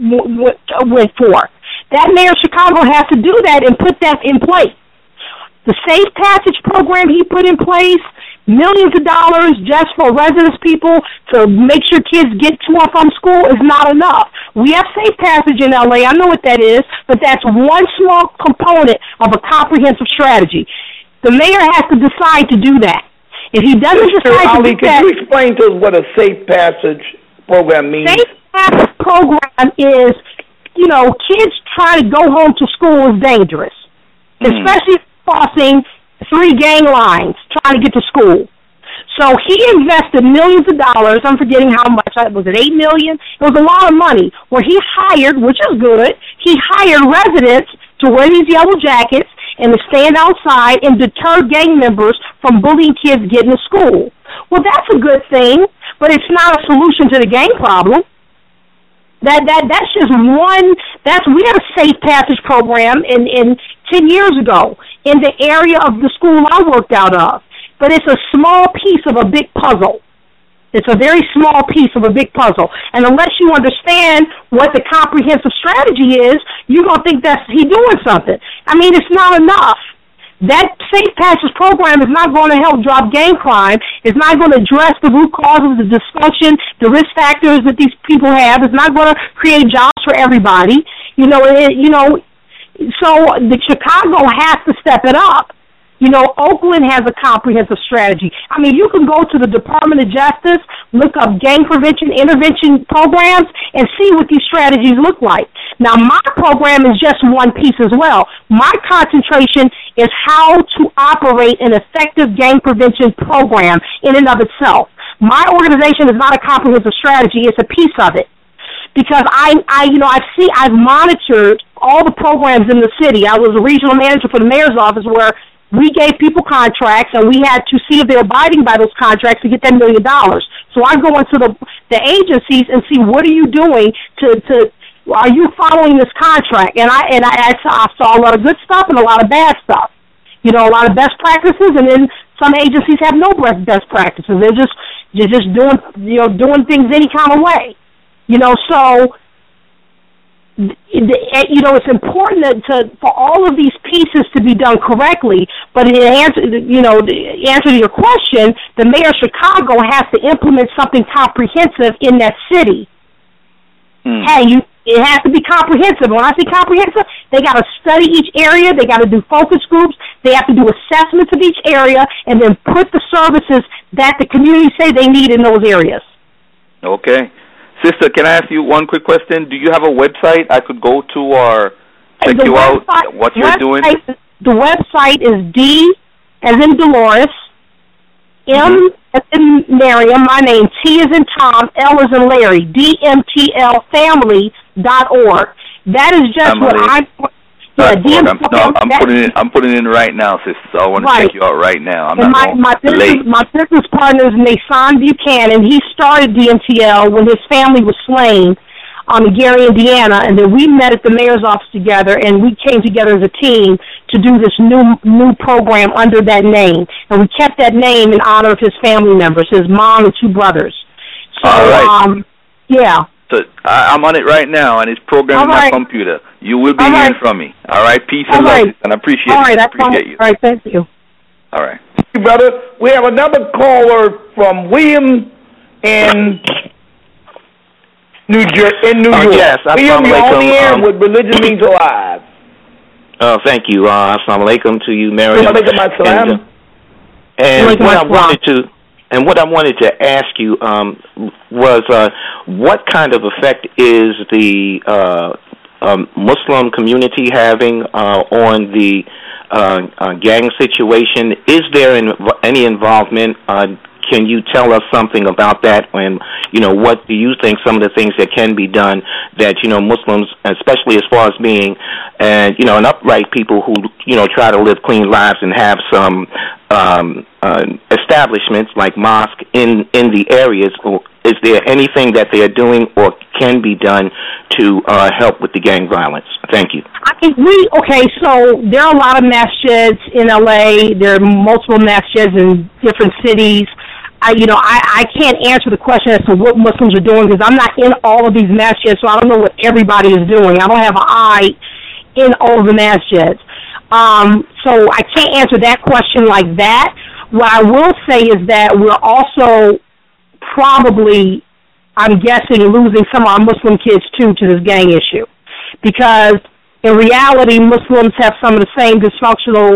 went for. That mayor of Chicago has to do that and put that in place. The Safe Passage program he put in place, millions of dollars just for residence people to make sure kids get to and from school is not enough. We have Safe Passage in L.A., I know what that is, but that's one small component of a comprehensive strategy. The mayor has to decide to do that. If he doesn't decide to do that... Can you explain to us what a Safe Passage program means? Safe Passage program is, you know, kids trying to go home to school is dangerous, especially crossing 3 gang lines trying to get to school. So he invested millions of dollars. I'm forgetting how much. Was it $8 million? It was a lot of money where he hired, which is good, he hired residents to wear these yellow jackets and to stand outside and deter gang members from bullying kids getting to school. Well, that's a good thing, but it's not a solution to the gang problem. That's just one. We had a Safe Passage program in 10 years ago in the area of the school I worked out of, but it's a small piece of a big puzzle. It's a very small piece of a big puzzle. And unless you understand what the comprehensive strategy is, you're going to think that's he doing something. I mean, it's not enough. That Safe Passage program is not going to help drop gang crime. It's not going to address the root causes, the dysfunction, the risk factors that these people have. It's not going to create jobs for everybody. So the Chicago has to step it up. You know, Oakland has a comprehensive strategy. I mean, you can go to the Department of Justice, look up gang prevention intervention programs, and see what these strategies look like. Now, my program is just one piece as well. My concentration is how to operate an effective gang prevention program in and of itself. My organization is not a comprehensive strategy. It's a piece of it. Because I've monitored all the programs in the city. I was a regional manager for the mayor's office where we gave people contracts, and we had to see if they're abiding by those contracts to get that $1 million. So I go into the agencies and see what are you doing are you following this contract? And I saw a lot of good stuff and a lot of bad stuff. You know, a lot of best practices, and then some agencies have no best practices. They're just doing things any kind of way. You know, so it's important for all of these pieces to be done correctly. But in answer to your question, the mayor of Chicago has to implement something comprehensive in that city. It has to be comprehensive. When I say comprehensive, they got to study each area. They got to do focus groups. They have to do assessments of each area, and then put the services that the community say they need in those areas. Okay. Sister, can I ask you one quick question? Do you have a website I could go to or check you out, what you're doing? The website is D as in Dolores, M as in Miriam, my name, T as in Tom, L as in Larry, DMTLfamily.org. That is just Yeah, I'm putting it in right now, sister. So I want to check you out right now. I'm and not my business partner is Nason Buchanan. He started DMTL when his family was slain in Gary, Indiana, and then we met at the mayor's office together, and we came together as a team to do this new program under that name, and we kept that name in honor of his family members, his mom and 2 brothers. So, all right. Yeah. So I'm on it right now, and it's programmed on my computer. You will be hearing from me. All right, peace and love, and I appreciate you. I appreciate you. All right, thank you. All right. Thank you, brother. We have another caller from William in New York. Yes, William, you're on the air with Religion Means Alive. Thank you. Assalamu alaikum to you, Miriam. And what I wanted to ask you was what kind of effect is the Muslim community having on the gang situation? Is there any involvement? Can you tell us something about that? And, what do you think some of the things that can be done that, Muslims, especially as far as being, an upright people who, try to live clean lives and have some establishments like mosque in the areas, is there anything that they are doing or can be done to help with the gang violence? Thank you. So there are a lot of masjids in LA. There are multiple masjids in different cities. I can't answer the question as to what Muslims are doing because I'm not in all of these masjids, so I don't know what everybody is doing. I don't have an eye in all of the masjids. So I can't answer that question like that. What I will say is that we're also probably, I'm guessing, losing some of our Muslim kids, too, to this gang issue. Because in reality, Muslims have some of the same dysfunctional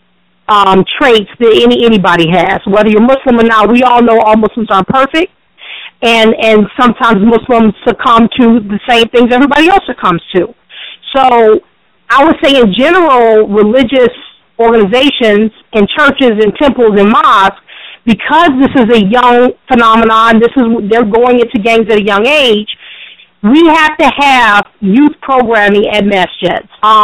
traits that anybody has. Whether you're Muslim or not, we all know all Muslims aren't perfect. And sometimes Muslims succumb to the same things everybody else succumbs to. So I would say in general, religious organizations and churches and temples and mosques, because this is a young phenomenon, they're going into gangs at a young age, we have to have youth programming at masjids.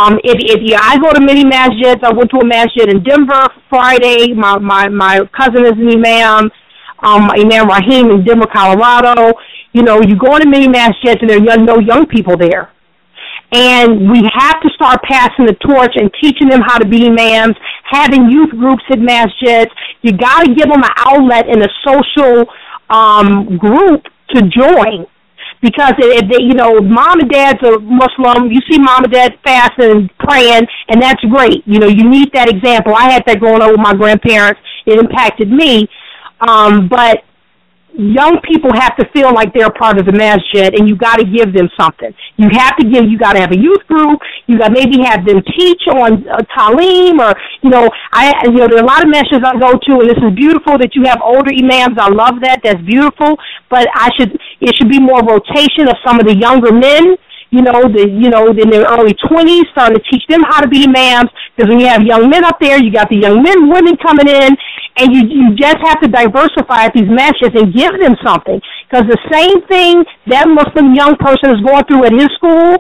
I go to many masjids. I went to a masjid in Denver Friday. My cousin is an imam, Imam Rahim in Denver, Colorado. You go into many masjids and there are no young people there. And we have to start passing the torch and teaching them how to be imams, having youth groups at masjids. You got to give them an outlet and a social group to join. Because, mom and dad's are Muslim, you see mom and dad fasting and praying, and that's great. You need that example. I had that growing up with my grandparents. It impacted me. But young people have to feel like they're part of the masjid, and you got to give them something. You got to have a youth group. You got maybe have them teach on Talim, or there are a lot of masjids I go to, and this is beautiful that you have older imams. I love that. That's beautiful. But it should be more rotation of some of the younger men. In their early 20s, starting to teach them how to be imams. Because when you have young men up there, you got the young men, women coming in, and you just have to diversify at these masjids and give them something. Because the same thing that Muslim young person is going through at his school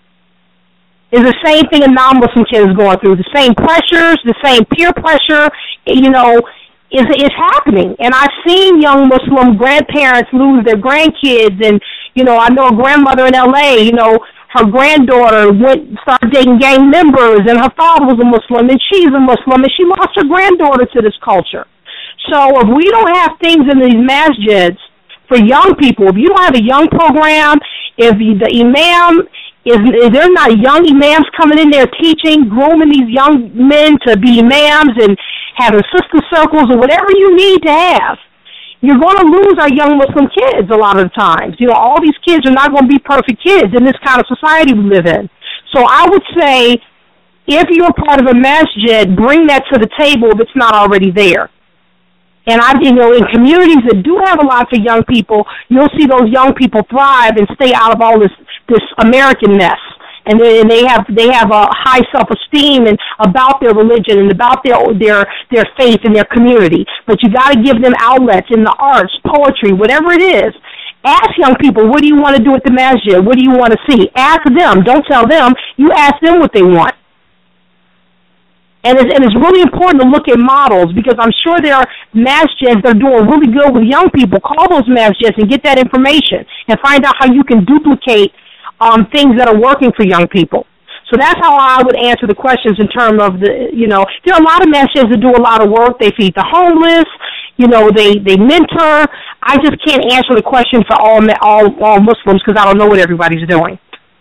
is the same thing a non-Muslim kid is going through. The same pressures, the same peer pressure, is happening. And I've seen young Muslim grandparents lose their grandkids, and I know a grandmother in L.A., her granddaughter started dating gang members, and her father was a Muslim, and she's a Muslim, and she lost her granddaughter to this culture. So if we don't have things in these masjids for young people, if you don't have a young program, if the imam is there not young imams coming in there teaching, grooming these young men to be imams and having sister circles or whatever you need to have, you're going to lose our young Muslim kids a lot of the times. All these kids are not going to be perfect kids in this kind of society we live in. So I would say, if you're part of a masjid, bring that to the table if it's not already there. And in communities that do have a lot for young people, you'll see those young people thrive and stay out of all this American mess. And they have a high self-esteem and about their religion and about their faith and their community. But you got to give them outlets in the arts, poetry, whatever it is. Ask young people, what do you want to do at the masjid? What do you want to see? Ask them. Don't tell them. You ask them what they want. And it's really important to look at models, because I'm sure there are masjids that are doing really good with young people. Call those masjids and get that information and find out how you can duplicate things that are working for young people. So that's how I would answer the questions in terms of there are a lot of masjids that do a lot of work. They feed the homeless, they mentor. I just can't answer the question for all Muslims because I don't know what everybody's doing.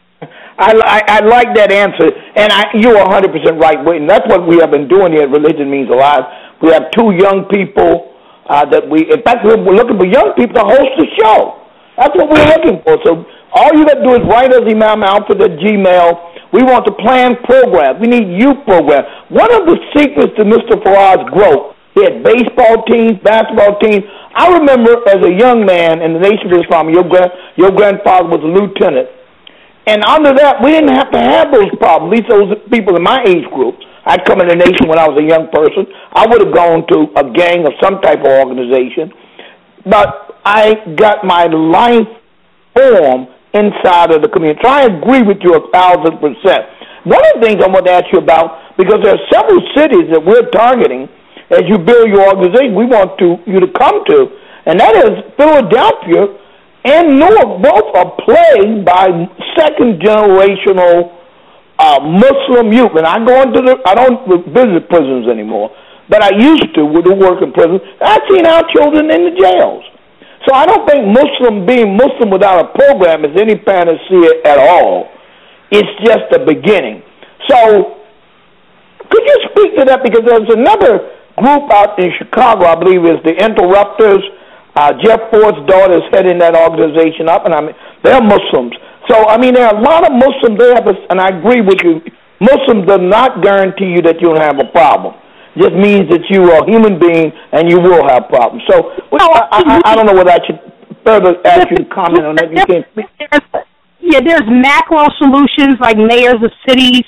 I like that answer, and you are 100% right. And that's what we have been doing here at Religion Means Alive. We have 2 young people in fact, we're looking for young people to host the show. That's what we're looking for. So all you got to do is write us Imam Alfred at Gmail. We want to plan programs. We need youth programs. One of the secrets to Mr. Farad's growth, he had baseball teams, basketball teams. I remember as a young man in the Nation of Islam, your grandfather was a lieutenant. And under that, we didn't have to have those problems. At least those people in my age group. I'd come in the Nation when I was a young person. I would have gone to a gang or some type of organization. But I got my life form inside of the community. So I agree with you 1,000%. One of the things I want to ask you about, because there are several cities that we're targeting as you build your organization, we want you to come to, and that is Philadelphia and Newark. Both are plagued by second-generational Muslim youth. And I don't visit prisons anymore, but I used to work in prisons. I've seen our children in the jails. So I don't think being Muslim without a program is any panacea at all. It's just the beginning. So could you speak to that? Because there's another group out in Chicago, I believe, is the Interrupters. Jeff Ford's daughter is heading that organization up, and they're Muslims. So, there are a lot of Muslims there, and I agree with you. Muslims do not guarantee you that you don't have a problem. It just means that you are a human being and you will have problems. So, I don't know whether I should further ask you to comment on that. You can't speak. There's macro solutions like mayors of cities,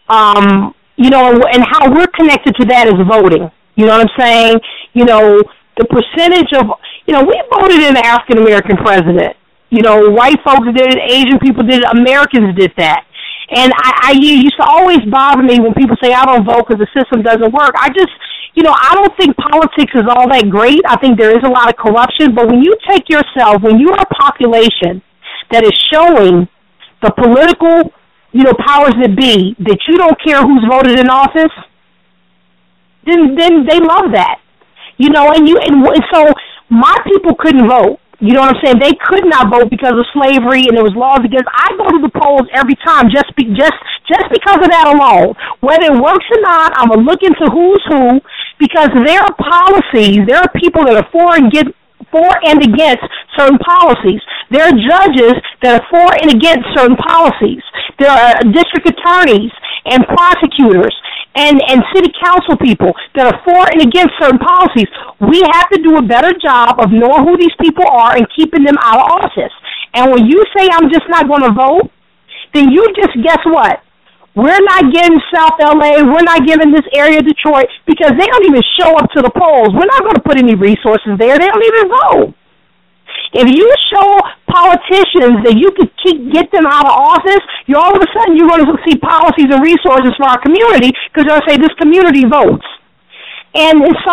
and how we're connected to that is voting. You know what I'm saying? The percentage of, we voted in an African-American president. White folks did it, Asian people did it, Americans did that. And I used to always bother me when people say I don't vote because the system doesn't work. I don't think politics is all that great. I think there is a lot of corruption. But when you take yourself, when you are a population that is showing the political, powers that be, that you don't care who's voted in office, then they love that. And so my people couldn't vote. You know what I'm saying? They could not vote because of slavery, and there was laws against. I go to the polls every time just because of that alone. Whether it works or not, I'm going to look into who's who, because there are policies. There are people that are for and against certain policies. There are judges that are for and against certain policies. There are district attorneys and prosecutors and city council people that are for and against certain policies. We have to do a better job of knowing who these people are and keeping them out of office. And when you say I'm just not going to vote, then you just, guess what? We're not getting South L.A., we're not giving this area of Detroit, because they don't even show up to the polls. We're not going to put any resources there. They don't even vote. If you show politicians that you could get them out of office, all of a sudden you're going to see policies and resources for our community, because they'll say this community votes. And so,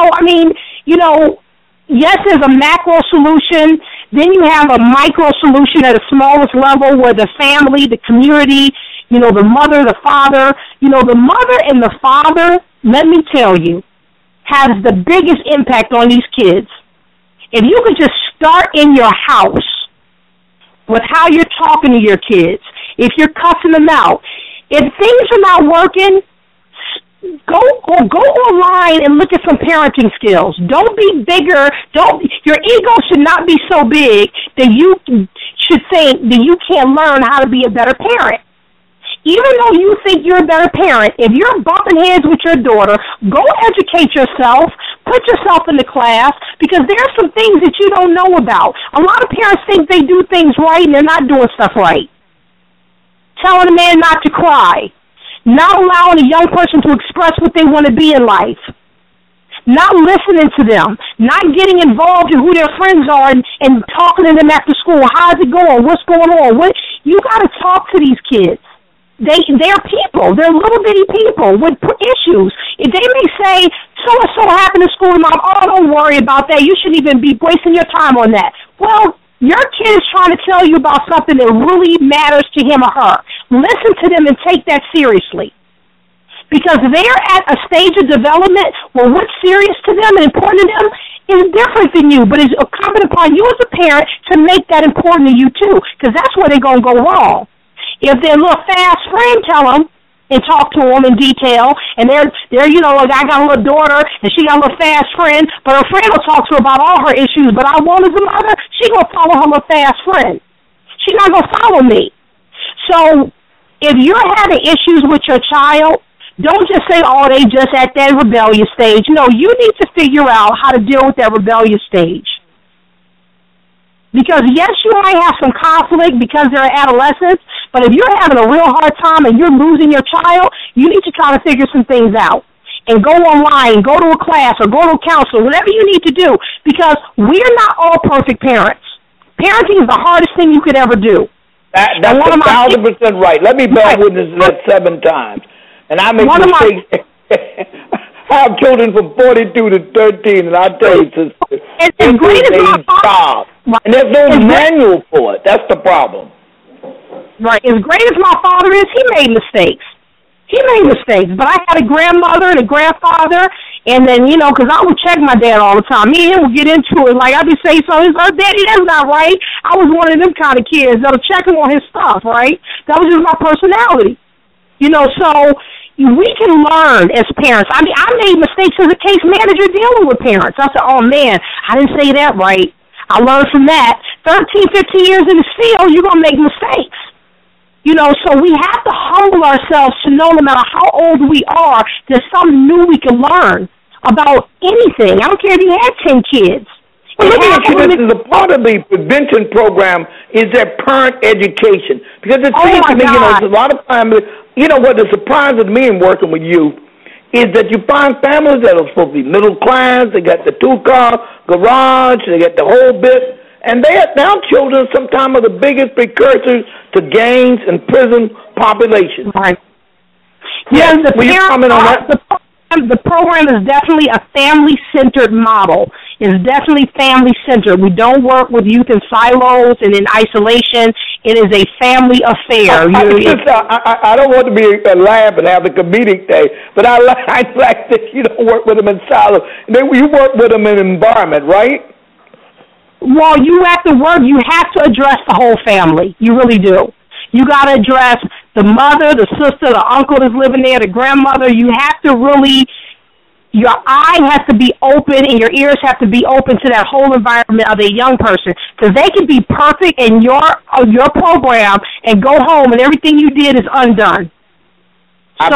yes, there's a macro solution. Then you have a micro solution at a smallest level where the family, the community, the mother, the father, the mother and the father, let me tell you, has the biggest impact on these kids. If you could just start in your house with how you're talking to your kids, if you're cussing them out, if things are not working, go online and look at some parenting skills. Don't be bigger. Your ego should not be so big that you should think that you can't learn how to be a better parent. Even though you think you're a better parent, if you're bumping heads with your daughter, go educate yourself, put yourself in the class, because there are some things that you don't know about. A lot of parents think they do things right and they're not doing stuff right. Telling a man not to cry, not allowing a young person to express what they want to be in life, not listening to them, not getting involved in who their friends are and talking to them after school. How's it going? What's going on? You got to talk to these kids. they're people. They're little bitty people with issues. If they may say, so-and-so happened in school, Mom, oh, don't worry about that. You shouldn't even be wasting your time on that. Well, your kid is trying to tell you about something that really matters to him or her. Listen to them and take that seriously. Because they're at a stage of development where what's serious to them and important to them is different than you, but it's incumbent upon you as a parent to make that important to you too, because that's where they're going to go wrong. If their little fast friend tell them and talk to them in detail, and they're like, I got a little daughter, and she got a little fast friend, but her friend will talk to her about all her issues, but I want as a mother, she going to follow her little fast friend. She's not going to follow me. So if you're having issues with your child, don't just say, oh, they just at that rebellious stage. No, you need to figure out how to deal with that rebellious stage. Because, yes, you might have some conflict because they're adolescents, but if you're having a real hard time and you're losing your child, you need to try to figure some things out. And go online, go to a class, or go to a counselor, whatever you need to do, because we're not all perfect parents. Parenting is the hardest thing you could ever do. That's 1,000% right. Let me bear witness to that 7 times. And I make mistakes. I have children from 42 to 13, and I tell you, sister, it's great as my father. And there's no manual for it. That's the problem. Right. As great as my father is, he made mistakes. But I had a grandmother and a grandfather, and then, because I would check my dad all the time. Me and him would get into it. Like, I'd be saying, so Daddy, that's not right. I was one of them kind of kids that'll check him on his stuff, right? That was just my personality. So we can learn as parents. I mean, I made mistakes as a case manager dealing with parents. I said, oh, man, I didn't say that right. I learned from that. 13, 15 years in the field, you're going to make mistakes. So we have to humble ourselves to know no matter how old we are, there's something new we can learn about anything. I don't care if you had 10 kids. Well, let me ask you this, as a part of the prevention program is their parent education. Because it seems to me, a lot of times, what the surprise of me in working with you is that you find families that are supposed to be middle class, they got the 2-car garage, they got the whole bit, and now children sometimes are the biggest precursors to gangs and prison populations. Right. Yeah, will you comment on that? The program is definitely a family-centered model. It's definitely family-centered. We don't work with youth in silos and in isolation. It is a family affair. I don't want to be a laugh and have the comedic day, but I like that you don't work with them in silos. You work with them in environment, right? Well, you have to address the whole family. You really do. You got to address the mother, the sister, the uncle that's living there, the grandmother. You have to really, your eye has to be open and your ears have to be open to that whole environment of a young person. Because they can be perfect in your program and go home and everything you did is undone. You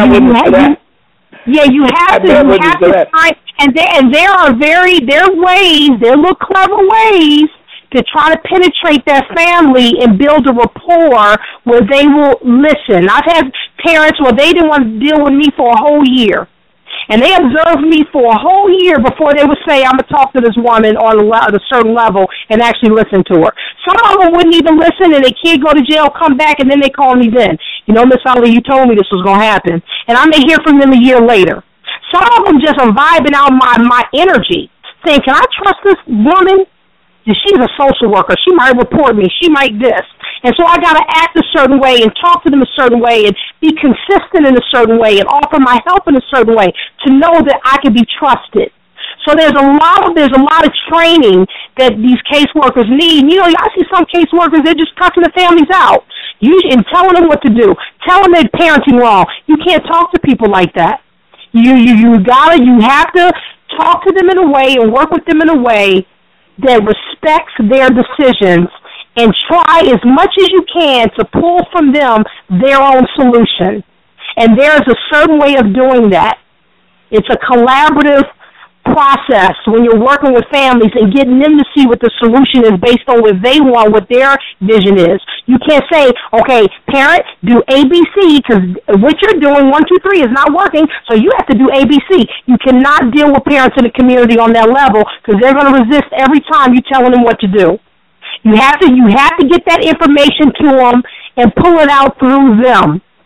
have to find, and there are little clever ways to try to penetrate that family and build a rapport where they will listen. I've had parents where they didn't want to deal with me for a whole year. And they observed me for a whole year before they would say, I'm going to talk to this woman on a certain level and actually listen to her. Some of them wouldn't even listen, and the kid go to jail, come back, and then they call me then. Miss Ali, you told me this was going to happen. And I may hear from them a year later. Some of them just are vibing out my energy, saying, can I trust this woman? She's a social worker. She might report me. She might this. And so I got to act a certain way and talk to them a certain way and be consistent in a certain way and offer my help in a certain way to know that I can be trusted. So there's a lot of training that these caseworkers need. I see some caseworkers, they're just cussing the families out and telling them what to do, telling them they're parenting wrong. You can't talk to people like that. You have to talk to them in a way and work with them in a way that respects their decisions and try as much as you can to pull from them their own solution. And there's a certain way of doing that. It's a collaborative process when you're working with families and getting them to see what the solution is based on what they want, what their vision is. You can't say, okay, parent, do ABC, because what you're doing, 1, 2, 3, is not working, so you have to do ABC. You cannot deal with parents in the community on that level because they're going to resist every time you're telling them what to do. You have to get that information to them and pull it out through them.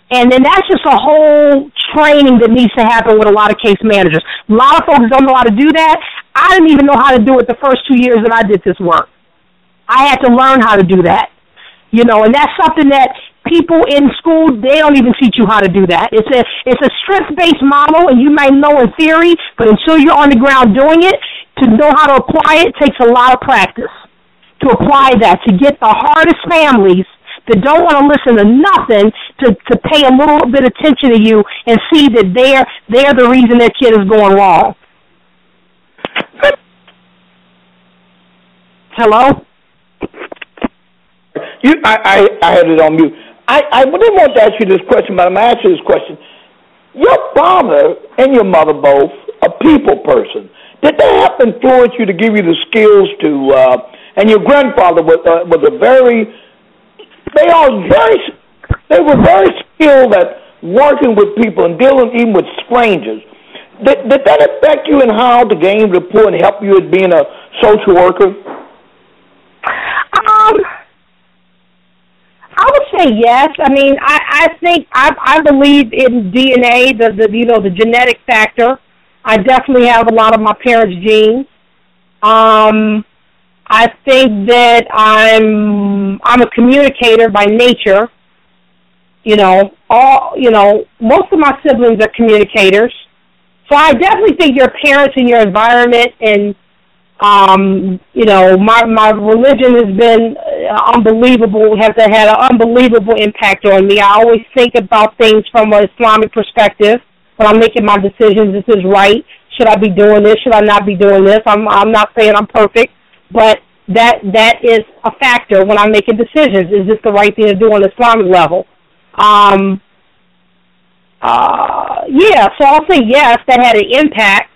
And then that's just a whole training that needs to happen with a lot of case managers. A lot of folks don't know how to do that. I didn't even know how to do it the first 2 years that I did this work. I had to learn how to do that. You know, and that's something that people in school, they don't even teach you how to do that. It's a strength-based model, and you may know in theory, but until you're on the ground doing it, to know how to apply it takes a lot of practice. To apply that, to get the hardest families that don't want to listen to nothing to pay a little bit of attention to you and see that they're the reason their kid is going wrong. Hello? I had it on mute. I didn't want to ask you this question, but I'm going to ask you this question. Your father and your mother both, a people person. Did they help influence you to give you the skills to, and your grandfather was a very, they were very skilled at working with people and dealing even with strangers. Did that affect you in how to gain rapport and help you as being a social worker? I would say yes. I mean, I think I believe in DNA, the genetic factor. I definitely have a lot of my parents' genes. I think that I'm a communicator by nature. Most of my siblings are communicators. So I definitely think your parents and your environment and my religion has been unbelievable, has had an unbelievable impact on me. I always think about things from an Islamic perspective when I'm making my decisions. This is right. Should I be doing this? Should I not be doing this? I'm not saying I'm perfect, but that is a factor when I'm making decisions. Is this the right thing to do on the Islamic level? So I'll say yes, that had an impact.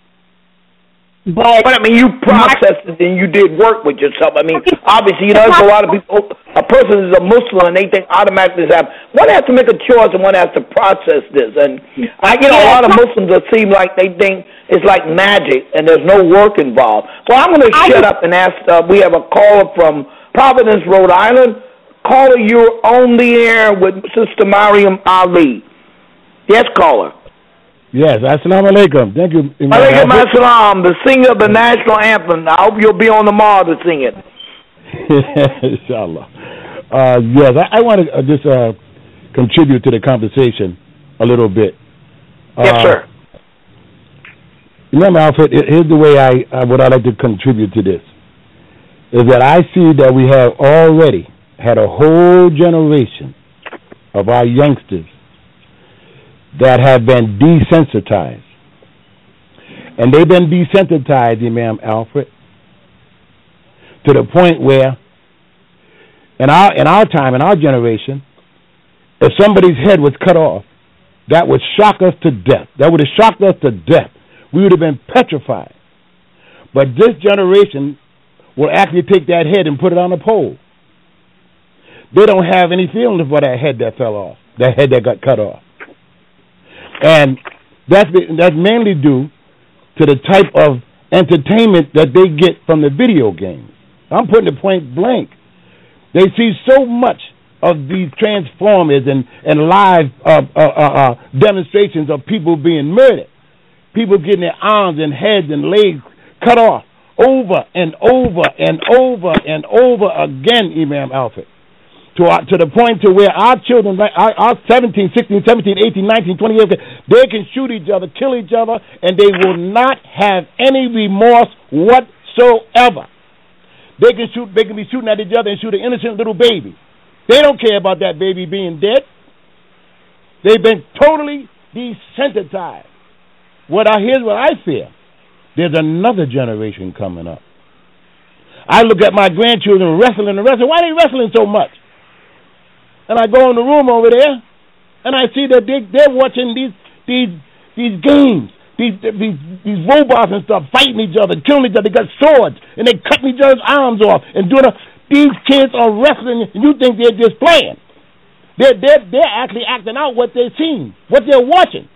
But I mean, you processed it and you did work with yourself. I mean, obviously, there's a lot of people, a person is a Muslim and they think automatically one has to make a choice and one has to process this. And, a lot of Muslims that seem like they think it's like magic and there's no work involved. Well, I'm going to shut up and ask, we have a caller from Providence, Rhode Island. Caller, you're on the air with Sister Mariam Ali. Yes, caller. Yes, assalamu alaikum. Thank you. Alaikum assalam, the singer of the national anthem. I hope you'll be on tomorrow to sing it. Inshallah. Yes, I want to just contribute to the conversation a little bit. Yes, sir. Remember, Alfred, here's the way what I like to contribute to this, is that I see that we have already had a whole generation of our youngsters that have been desensitized. And they've been desensitized, Imam Alfred, to the point where in our time, in our generation, if somebody's head was cut off, that would shock us to death. That would have shocked us to death. We would have been petrified. But this generation will actually take that head and put it on a pole. They don't have any feelings for that head that fell off, that head that got cut off. And that's mainly due to the type of entertainment that they get from the video games. I'm putting it point blank. They see so much of these transformers and live demonstrations of people being murdered, people getting their arms and heads and legs cut off over and over and over and over again, Imam Alfred. To the point to where our children, our 17, 16, 17, 18, 19, 20 years, they can shoot each other, kill each other, and they will not have any remorse whatsoever. They can be shooting at each other and shoot an innocent little baby. They don't care about that baby being dead. They've been totally desensitized. Here's what I fear. There's another generation coming up. I look at my grandchildren wrestling. Why are they wrestling so much? And I go in the room over there, and I see that they're watching these games, these robots and stuff, fighting each other, killing each other. They got swords, and they cutting each other's arms off and doing these kids are wrestling, and you think they're just playing. They're actually acting out what they're seeing, what they're watching.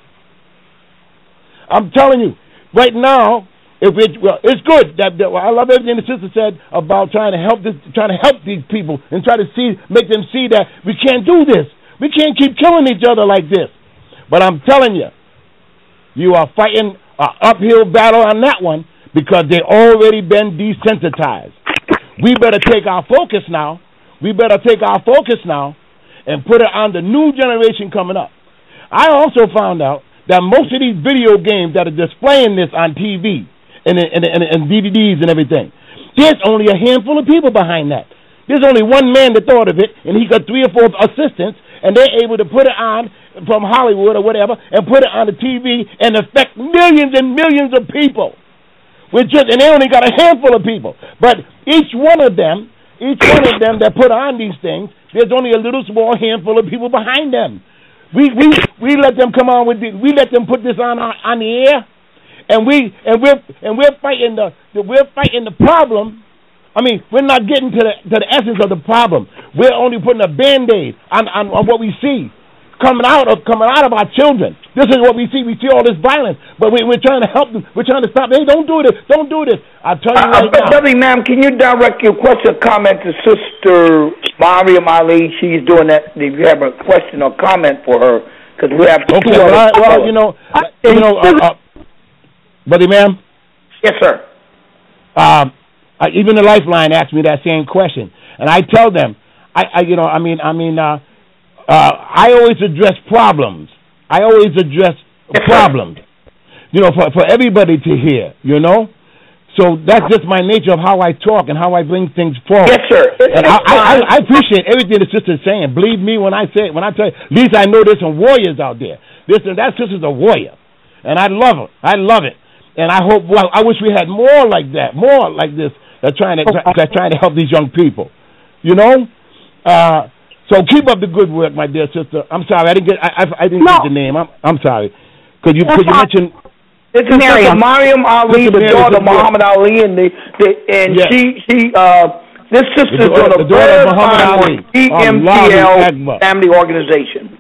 I'm telling you, right now, it's good. I love everything the sister said about trying to help these people and try to make them see that we can't do this. We can't keep killing each other like this. But I'm telling you, you are fighting an uphill battle on that one because they've already been desensitized. We better take our focus now. And put it on the new generation coming up. I also found out that most of these video games that are displaying this on TV and DVDs and everything, there's only a handful of people behind that. There's only one man that thought of it, and he got 3 or 4 assistants, and they're able to put it on from Hollywood or whatever and put it on the TV and affect millions and millions of people. And they only got a handful of people. But each one of them that put on these things, there's only a little small handful of people behind them. We let them come on with this. We let them put this on the air, and we're fighting the problem. I mean, we're not getting to the essence of the problem. We're only putting a Band-Aid on what we see coming out of our children. This is what we see. We see all this violence, but we're trying to help them. We're trying to stop. Hey, don't do this. Don't do this. I'll tell you right now. Brother Imam, can you direct your question or comment to Sister Mariam Ali? She's doing that. If you have a question or comment for her, because we have two other. Well, Brother Imam. Yes, sir. Even the Lifeline asked me that same question, and I tell them, I always address problems. For everybody to hear, So that's just my nature of how I talk and how I bring things forward. Yes, sir. And I appreciate everything the sister's saying. Believe me when I tell you, at least I know there's some warriors out there. That sister's a warrior, and I love her. I love it, and I hope. Well, I wish we had more like that, more like this. That's trying to help these young people. So keep up the good work, my dear sister. I'm sorry, I didn't get the name. I'm sorry. Could you mention? This is Mariam Ali, the daughter of Muhammad Ali, this sister's doing a very fine work. EMTL Family Organization.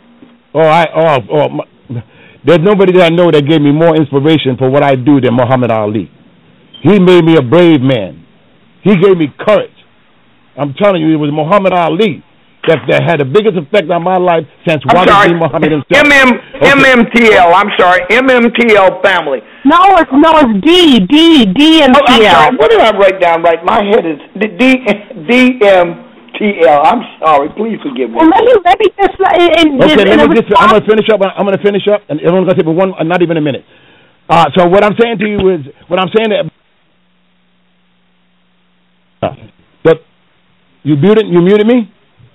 There's nobody that I know that gave me more inspiration for what I do than Muhammad Ali. He made me a brave man. He gave me courage. I'm telling you, it was Muhammad Ali that had the biggest effect on my life since Wali Muhammad himself. MMTL. I'm sorry, MMTL family. No, it's DMTL. I'm sorry. What did I write down? Right, my head is DMTL. I'm sorry. Please forgive me. Well, let me just. I'm gonna finish up. And everyone's gonna take not even a minute. So what I'm saying to you is, you muted me?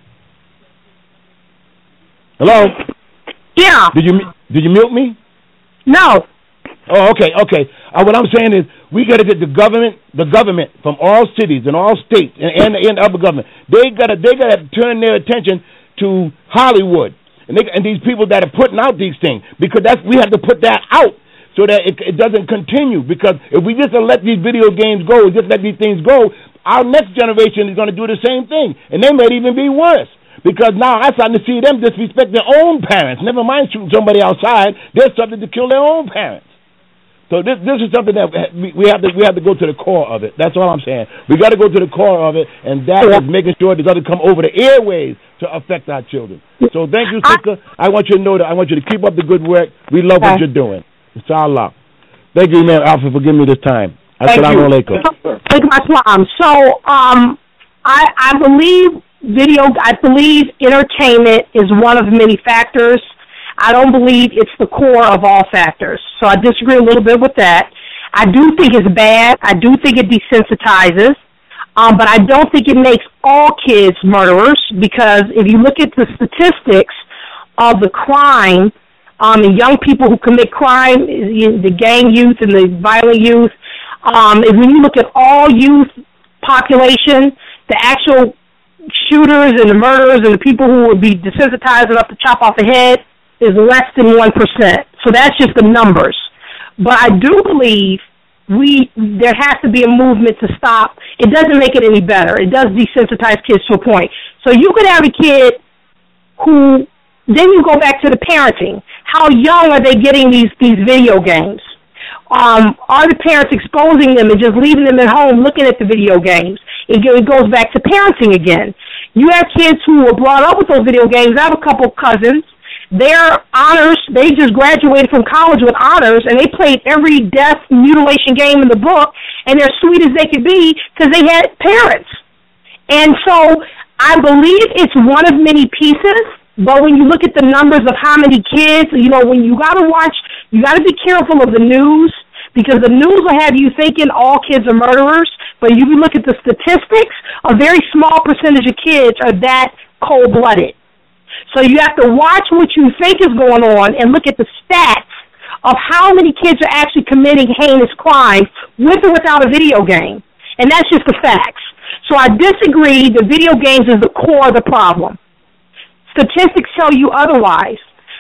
Hello? Yeah. Did you mute me? No. Oh, okay. What I'm saying is we got to get the government from all cities and all states and the upper government. They got to turn their attention to Hollywood and these people that are putting out these things, because we have to put that out so that it doesn't continue. Because if we just let these video games go, just let these things go, our next generation is going to do the same thing, and they might even be worse. Because now I'm starting to see them disrespect their own parents. Never mind shooting somebody outside; they're starting to kill their own parents. So this is something that we have to go to the core of it. That's all I'm saying. We got to go to the core of it, and that is making sure it doesn't come over the airways to affect our children. So thank you, sister. I want you to know that I want you to keep up the good work. We love what you're doing. Inshallah. Thank you, man, Alfred, for giving me this time. Assalamu alaikum. So I believe entertainment is one of many factors. I don't believe it's the core of all factors. So I disagree a little bit with that. I do think it's bad. I do think it desensitizes. But I don't think it makes all kids murderers, because if you look at the statistics of the crime and young people who commit crime, the gang youth and the violent youth, when you look at all youth population, the actual shooters and the murderers and the people who would be desensitized enough to chop off the head is less than 1%. So that's just the numbers. But I do believe there has to be a movement to stop. It doesn't make it any better. It does desensitize kids to a point. So you could have a kid who, then you go back to the parenting. How young are they getting these video games? Are the parents exposing them and just leaving them at home looking at the video games? It goes back to parenting again. You have kids who were brought up with those video games. I have a couple cousins. They're honors. They just graduated from college with honors, and they played every death mutilation game in the book, and they're sweet as they could be because they had parents. And so I believe it's one of many pieces, but when you look at the numbers of how many kids, when you got to watch, you got to be careful of the news, because the news will have you thinking all kids are murderers, but you look at the statistics, a very small percentage of kids are that cold-blooded. So you have to watch what you think is going on and look at the stats of how many kids are actually committing heinous crimes with or without a video game. And that's just the facts. So I disagree that video games is the core of the problem. Statistics tell you otherwise.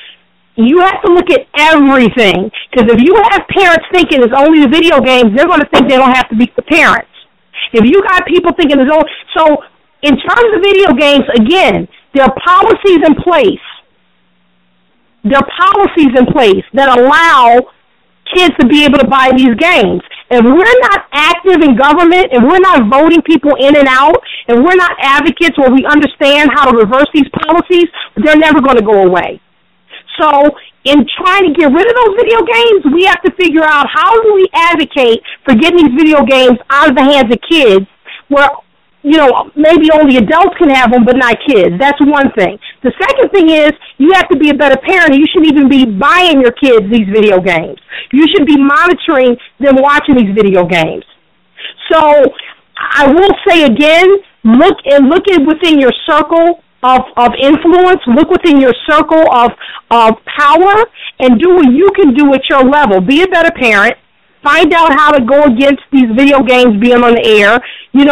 You have to look at everything, because if you have parents thinking it's only the video games, they're going to think they don't have to be the parents. If you got people thinking it's only... So in terms of video games, again, there are policies in place. There are policies in place that allow kids to be able to buy these games. If we're not active in government, if we're not voting people in and out, and we're not advocates where we understand how to reverse these policies, they're never going to go away. So in trying to get rid of those video games, we have to figure out how do we advocate for getting these video games out of the hands of kids where, maybe only adults can have them but not kids. That's one thing. The second thing is you have to be a better parent. You shouldn't even be buying your kids these video games. You should be monitoring them watching these video games. So I will say again, look at within your circle of influence, look within your circle of power, and do what you can do at your level. Be a better parent. Find out how to go against these video games being on the air.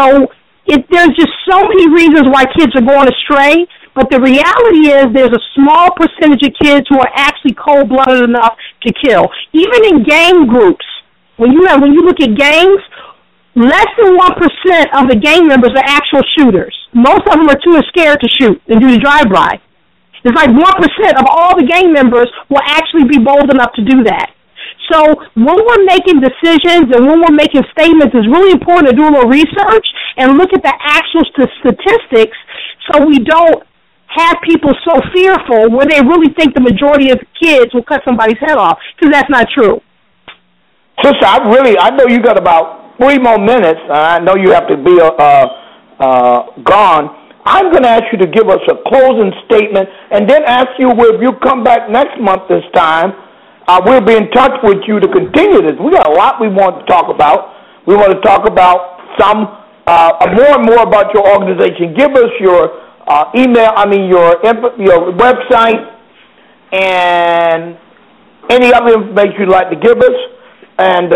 There's just so many reasons why kids are going astray, but the reality is there's a small percentage of kids who are actually cold-blooded enough to kill. Even in gang groups, when you look at gangs, less than 1% of the gang members are actual shooters. Most of them are too scared to shoot and do the drive-by. It's like 1% of all the gang members will actually be bold enough to do that. So when we're making decisions and when we're making statements, it's really important to do a little research and look at the actual statistics so we don't have people so fearful where they really think the majority of kids will cut somebody's head off, because that's not true. Sister, I know you got about 3 more minutes. I know you have to be gone. I'm going to ask you to give us a closing statement and then ask you if you come back next month this time. We'll be in touch with you to continue this. We got a lot we want to talk about. We want to talk about some more and more about your organization. Give us your your website and any other information you'd like to give us. And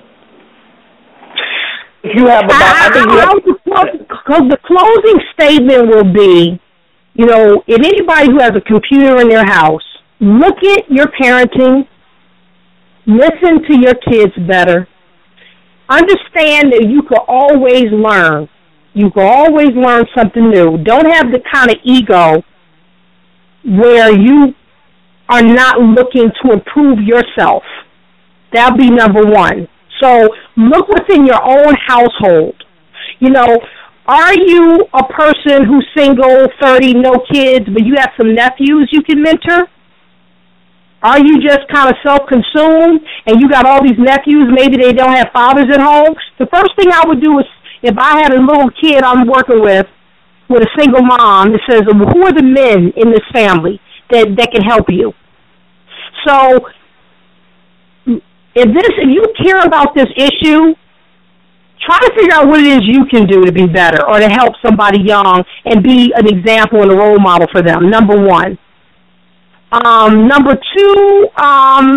if you have the closing statement will be, in anybody who has a computer in their house, look at your parenting. Listen to your kids better. Understand that you can always learn. You can always learn something new. Don't have the kind of ego where you are not looking to improve yourself. That'll be number one. So look within your own household. Are you a person who's single, 30, no kids, but you have some nephews you can mentor? Are you just kind of self-consumed and you got all these nephews, maybe they don't have fathers at home? The first thing I would do is, if I had a little kid I'm working with a single mom that says, who are the men in this family that can help you? So if you care about this issue, try to figure out what it is you can do to be better or to help somebody young and be an example and a role model for them, number one. Number two, I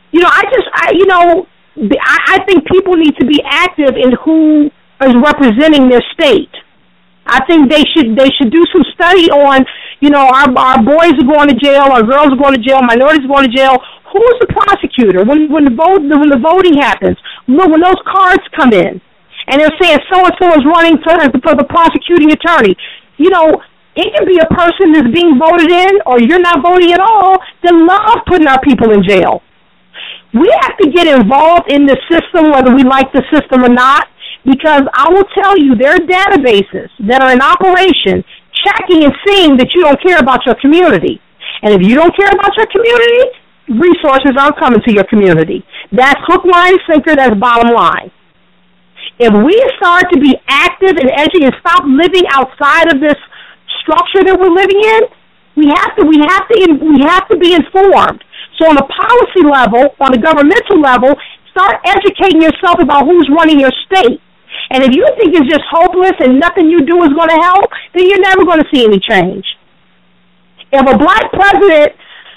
think people need to be active in who is representing their state. I think they should do some study on, our boys are going to jail, our girls are going to jail, minorities are going to jail. Who is the prosecutor when the voting happens? When those cards come in, and they're saying so-and-so is running for the prosecuting attorney. It can be a person that's being voted in, or you're not voting at all, that love putting our people in jail. We have to get involved in the system, whether we like the system or not, because I will tell you, there are databases that are in operation checking and seeing that you don't care about your community. And if you don't care about your community, resources aren't coming to your community. That's hook, line, and sinker. That's bottom line. If we start to be active and edgy and stop living outside of this structure that we're living in, we have to be informed. So on a policy level, on a governmental level, start educating yourself about who's running your state. And if you think it's just hopeless and nothing you do is going to help, then you're never going to see any change. If a black president,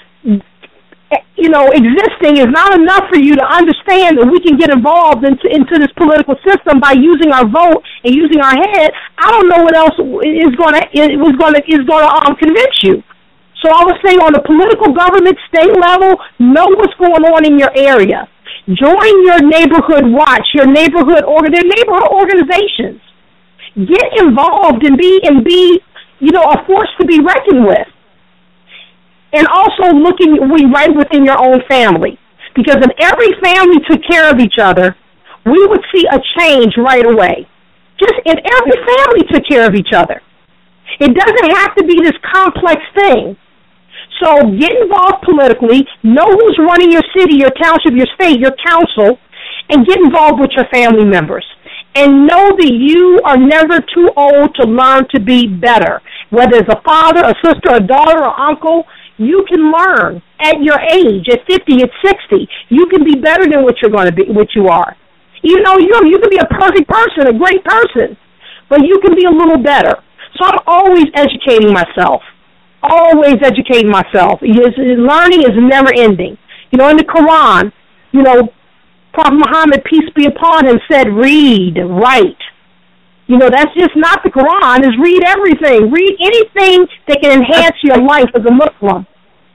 existing is not enough for you to understand that we can get involved into this political system by using our vote and using our head, I don't know what else is going to convince you. So I would say on the political government state level, know what's going on in your area. Join your neighborhood watch, your neighborhood organizations. Get involved and be a force to be reckoned with. And also looking right within your own family. Because if every family took care of each other, we would see a change right away. Just if every family took care of each other. It doesn't have to be this complex thing. So get involved politically, know who's running your city, your township, your state, your council, and get involved with your family members. And know that you are never too old to learn to be better. Whether it's a father, a sister, a daughter, or uncle, you can learn at your age, at 50, at 60. You can be better than what you're going to be, what you are. You can be a perfect person, a great person, but you can be a little better. So I'm always educating myself. Always educating myself. Learning is never ending. In the Quran, Prophet Muhammad, peace be upon him, said, read, write. That's just not the Quran. Is read everything. Read anything that can enhance your life as a Muslim.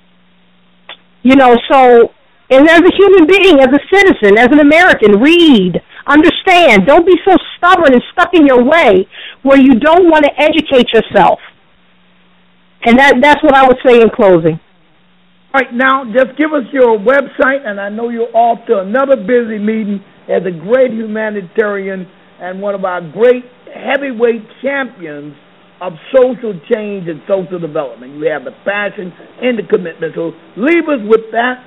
And as a human being, as a citizen, as an American, read, understand. Don't be so stubborn and stuck in your way where you don't want to educate yourself. And that's what I would say in closing. All right, now just give us your website, and I know you're off to another busy meeting as a great humanitarian and one of our great heavyweight champions of social change and social development. You have the passion and the commitment. So leave us with that.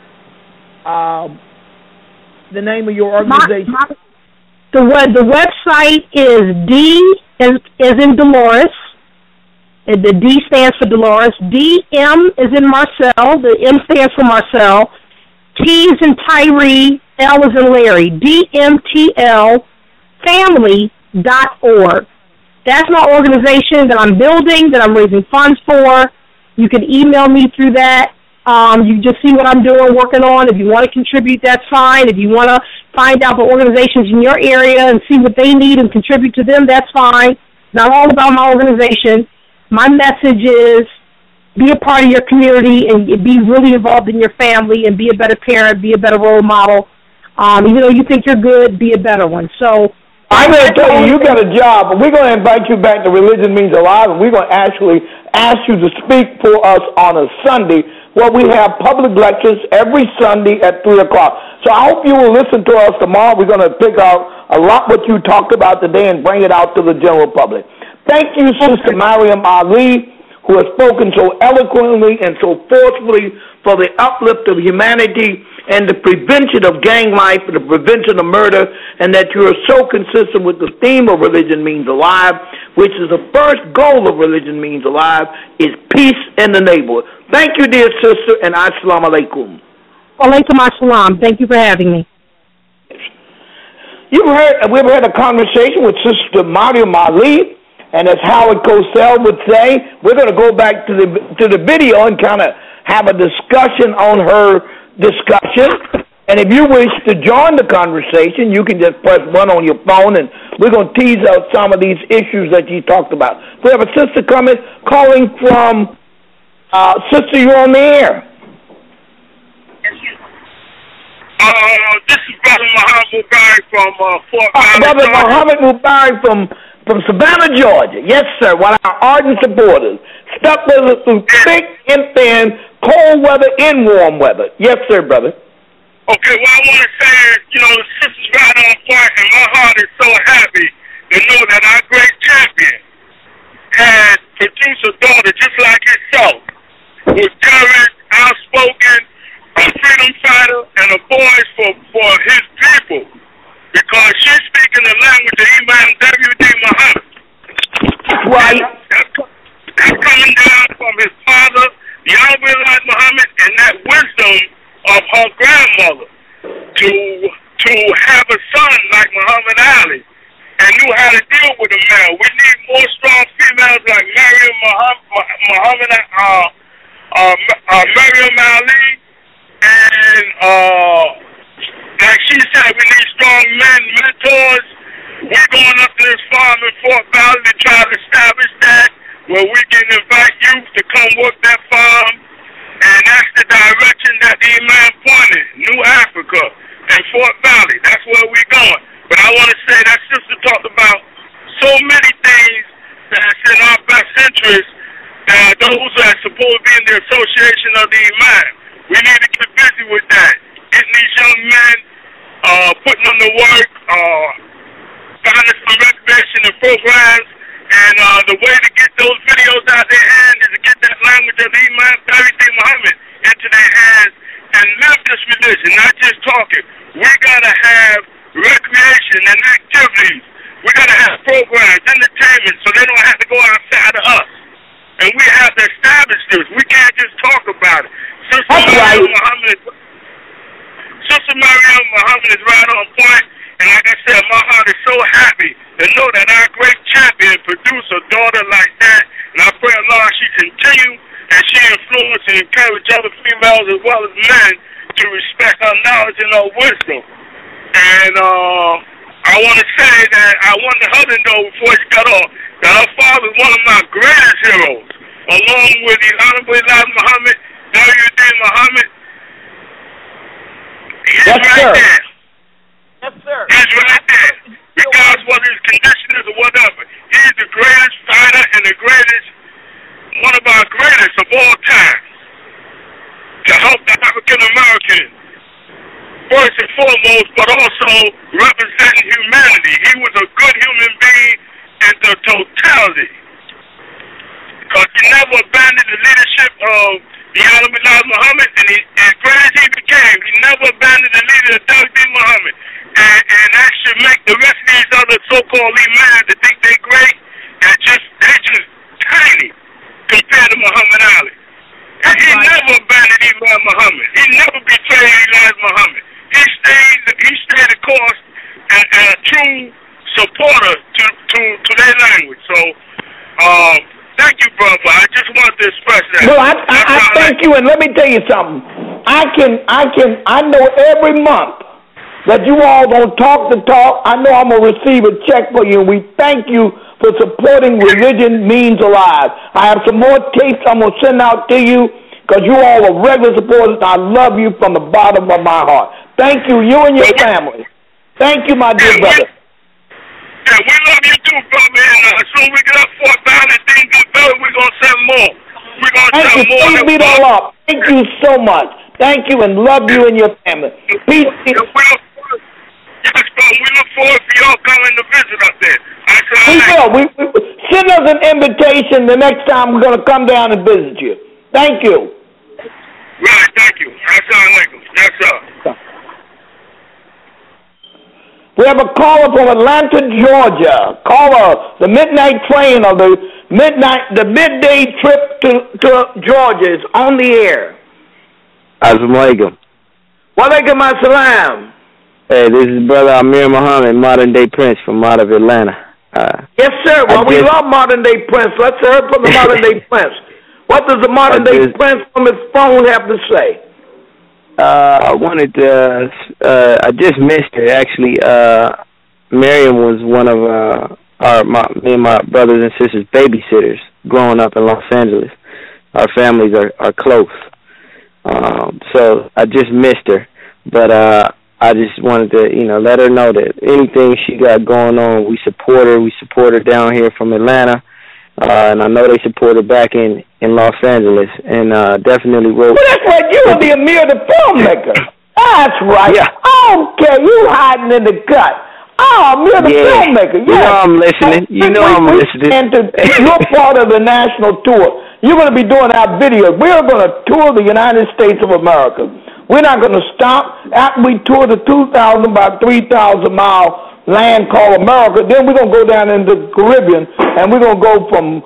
The name of your organization. The website is D as in Dolores. The D stands for Dolores. DM is in Marcel. The M stands for Marcel. T is in Tyree. L is in Larry. DMTL family.org. That's my organization that I'm building, that I'm raising funds for. You can email me through that. You just see what I'm doing, working on. If you want to contribute, that's fine. If you want to find out the organizations in your area and see what they need and contribute to them, that's fine. Not all about my organization. My message is be a part of your community and be really involved in your family and be a better parent, be a better role model. Even though you think you're good, be a better one. So I'm going to tell you, you got a job, but we're going to invite you back to Religion Means Alive, and we're going to actually ask you to speak for us on a Sunday. Well, we have public lectures every Sunday at 3 o'clock. So I hope you will listen to us tomorrow. We're going to pick out a lot what you talked about today and bring it out to the general public. Thank you, Sister Mariam Ali, who has spoken so eloquently and so forcefully for the uplift of humanity and the prevention of gang life and the prevention of murder, and that you are so consistent with the theme of Religion Means Alive, which is the first goal of Religion Means Alive, is peace in the neighborhood. Thank you, dear sister, and assalamu alaikum. Walaikum assalam. Thank you for having me. We've had a conversation with Sister Mariam Ali, and as Howard Cosell would say, we're going to go back to the video and kind of have a discussion on her discussion. And if you wish to join the conversation, you can just press 1 on your phone, and we're going to tease out some of these issues that you talked about. We have a sister calling from, sister, you're on the air. This is Brother Muhammad Mubarak from Fort Valley. Brother Muhammad Mubarak from Savannah, Georgia. Yes, sir. One of our ardent supporters. Stuck with us through thick and thin, cold weather and warm weather. Yes, sir, brother. Okay, well, I want to say, the sister's right on point, and my heart is so happy to know that our great champion had produce a daughter just like himself, who's courage, outspoken, a freedom fighter, and a voice for his people. Because she's speaking the language of Imam W.D. Muhammad. Right. That's coming down from his father, the Honorable Elijah Muhammad, and that wisdom of her grandmother to have a son like Muhammad Ali and knew how to deal with a man. We need more strong females like Maryam Ali, and like she said, we need strong men, mentors. We're going up to this farm in Fort Valley to try to establish that, where we can invite youth to come work that farm, and that's the direction that the Imam pointed, New Africa and Fort Valley. That's where we're going. But I want to say that sister talked about so many things that's in our best interest, that those that are supposed to be in the association of the Imam. We need to get busy with that. Getting these young men, putting them to work, finding some recreation and programs, and the way to get those videos out their hand is to get that language of the Imam W.D. Muhammad into their hands and live this religion, not just talking. We got to have recreation and activities. We got to have programs, entertainment, so they don't have to go outside of us. And we have to establish this. We can't just talk about it. Sister Maryam Muhammad is right on point. And like I said, my heart is so happy to know that our great champion produced a daughter like that. And I pray Allah she continue and she influence and encourage other females as well as men to respect her knowledge and her wisdom. And I want to say that I wanted her to know before she got off that her father is one of my greatest heroes, along with the Honorable Elijah Muhammad, W.D. Muhammad. He's right there. Yes, sir. He's right there. Regardless what his condition is or whatever. He's the greatest fighter and the greatest, one of our greatest of all time, to help the African Americans, first and foremost, but also representing humanity. He was a good human being in the totality. Because he never abandoned the leadership of the Honorable Elijah Muhammad, and as great as he became, he never abandoned the leader of W.D. Muhammad. And that should make the rest of these other so-called imams that think they're great, and they're just tiny compared to Muhammad Ali. And he never abandoned Imam Muhammad. He never betrayed Elijah Muhammad. He stayed the course and a true supporter to their language. So, thank you, brother. I just wanted to express that. Well, I thank you, and let me tell you something. I know every month that you all gonna talk the talk. I know I'm gonna receive a check for you, and we thank you for supporting Religion Means Alive. I have some more tapes I'm gonna send out to you because you all are regular supporters. I love you from the bottom of my heart. Thank you, you and your family. Thank you, my dear brother. Yeah, we love you too, brother. And as soon as we get up Fort Valley, things get better, we're gonna send more. We're gonna Thank you. more. Please beat all up. Thank you so much. Thank you, and love you and your family. Peace. Yes, bro. We look forward to y'all coming to visit up there. We will. We send us an invitation the next time we're going to come down and visit you. Thank you. Right, thank you. Assalamu alaikum. Yes, sir. We have a caller from Atlanta, Georgia. Caller, the midnight train or the midday trip to Georgia is on the air. Assalamu alaikum. Wa alaikum assalam. Hey, this is Brother Amir Muhammad, Modern Day Prince from out of Atlanta. Yes, sir. Well, we love Modern Day Prince. Let's hear from the Modern Day Prince. What does the Modern Day Prince from his phone have to say? I wanted to, I just missed it, actually. Miriam was one of me and my brothers and sisters' babysitters growing up in Los Angeles. Our families are close. So I just missed her. But I just wanted to, let her know that anything she got going on, we support her. We support her down here from Atlanta. And I know they support her back in Los Angeles. And definitely will. Well, that's right. You are the Amir, the filmmaker. That's right. Yeah. Okay, you hiding in the cut. Oh, you're the filmmaker. You know I'm listening. I'm listening. And you're part of the national tour. You're going to be doing our videos. We're going to tour the United States of America. We're not going to stop. After we tour the 2,000 by 3,000 mile land called America, then we're going to go down into the Caribbean, and we're going to go from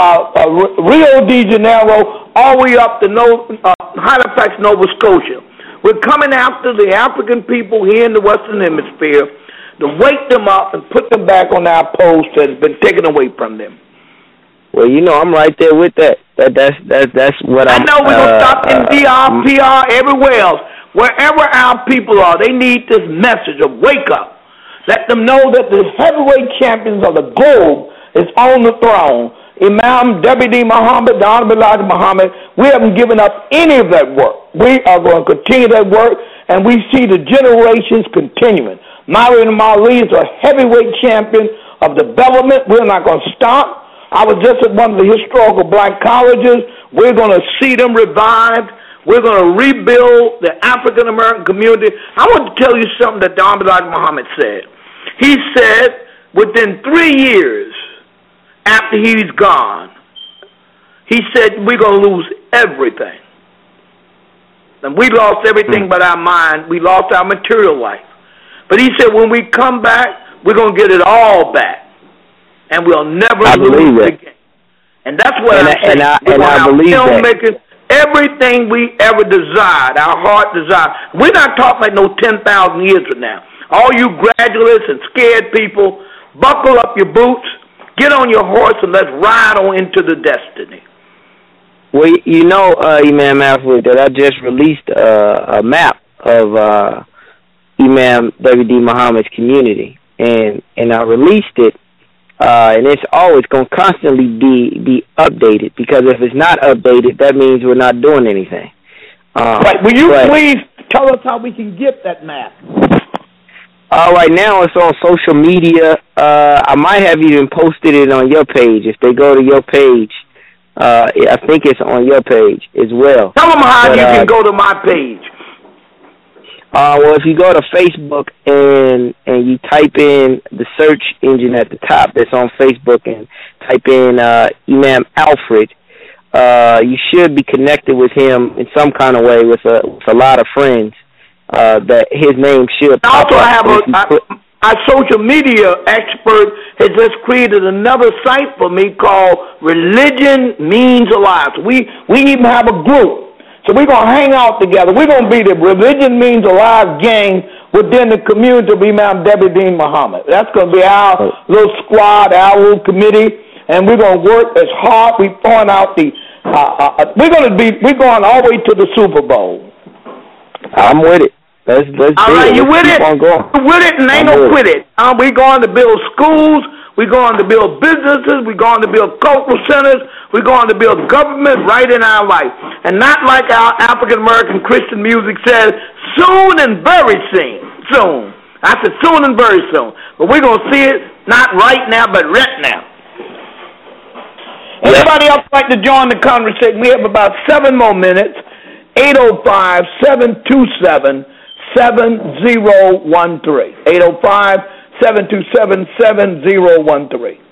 Rio de Janeiro all the way up to Halifax, Nova Scotia. We're coming after the African people here in the Western Hemisphere to wake them up and put them back on our post that has been taken away from them. Well, I'm right there with that. That's what I know we're going to stop in DR, PR, everywhere else. Wherever our people are, they need this message of wake up. Let them know that the heavyweight champions of the globe is on the throne. Imam W.D. Muhammad, the Honorable Elijah Muhammad, we haven't given up any of that work. We are going to continue that work, and we see the generations continuing. Marion Mali is a heavyweight champion of development. We're not going to stop. I was just at one of the historical black colleges. We're going to see them revived. We're going to rebuild the African-American community. I want to tell you something that Don Elijah Muhammad said. He said within 3 years after he's gone, he said we're going to lose everything. And we lost everything but our mind. We lost our material life. But he said when we come back, we're going to get it all back. And we'll never lose it again. And that's what I'm saying. And I believe that. Everything we ever desired, our heart desired. We're not talking like no 10,000 years from now. All you graduates and scared people, buckle up your boots, get on your horse, and let's ride on into the destiny. Well, Imam Alfred, that I just released a map of Imam W.D. Muhammad's community, and I released it. And it's always going to constantly be updated, because if it's not updated, that means we're not doing anything. Right. Will you please tell us how we can get that map? Right now it's on social media. I might have even posted it on your page. If they go to your page, I think it's on your page as well. Tell them how you can go to my page. Well, if you go to Facebook and you type in the search engine at the top that's on Facebook and type in Imam Alfred, you should be connected with him in some kind of way with a lot of friends. That his name should pop up. Also, I have our social media expert has just created another site for me called Religion Means Alive. So we even have a group. So we're going to hang out together. We're going to be the Religion Means Alive gang within the community of Imam W.D. Muhammad. That's going to be our little squad, our little committee, and we're going to work as hard. We're going all the way to the Super Bowl. I'm with it. Let's all right, you with it? You with it, and ain't no quit it. We're going to build schools. We're going to build businesses. We're going to build cultural centers. We're going to build government right in our life. And not like our African-American Christian music says, soon and very soon. I said soon and very soon. But we're going to see it not right now, but right now. Anybody else like to join the conversation? We have about 7 more minutes. 805-727-7013. 805-727-7013.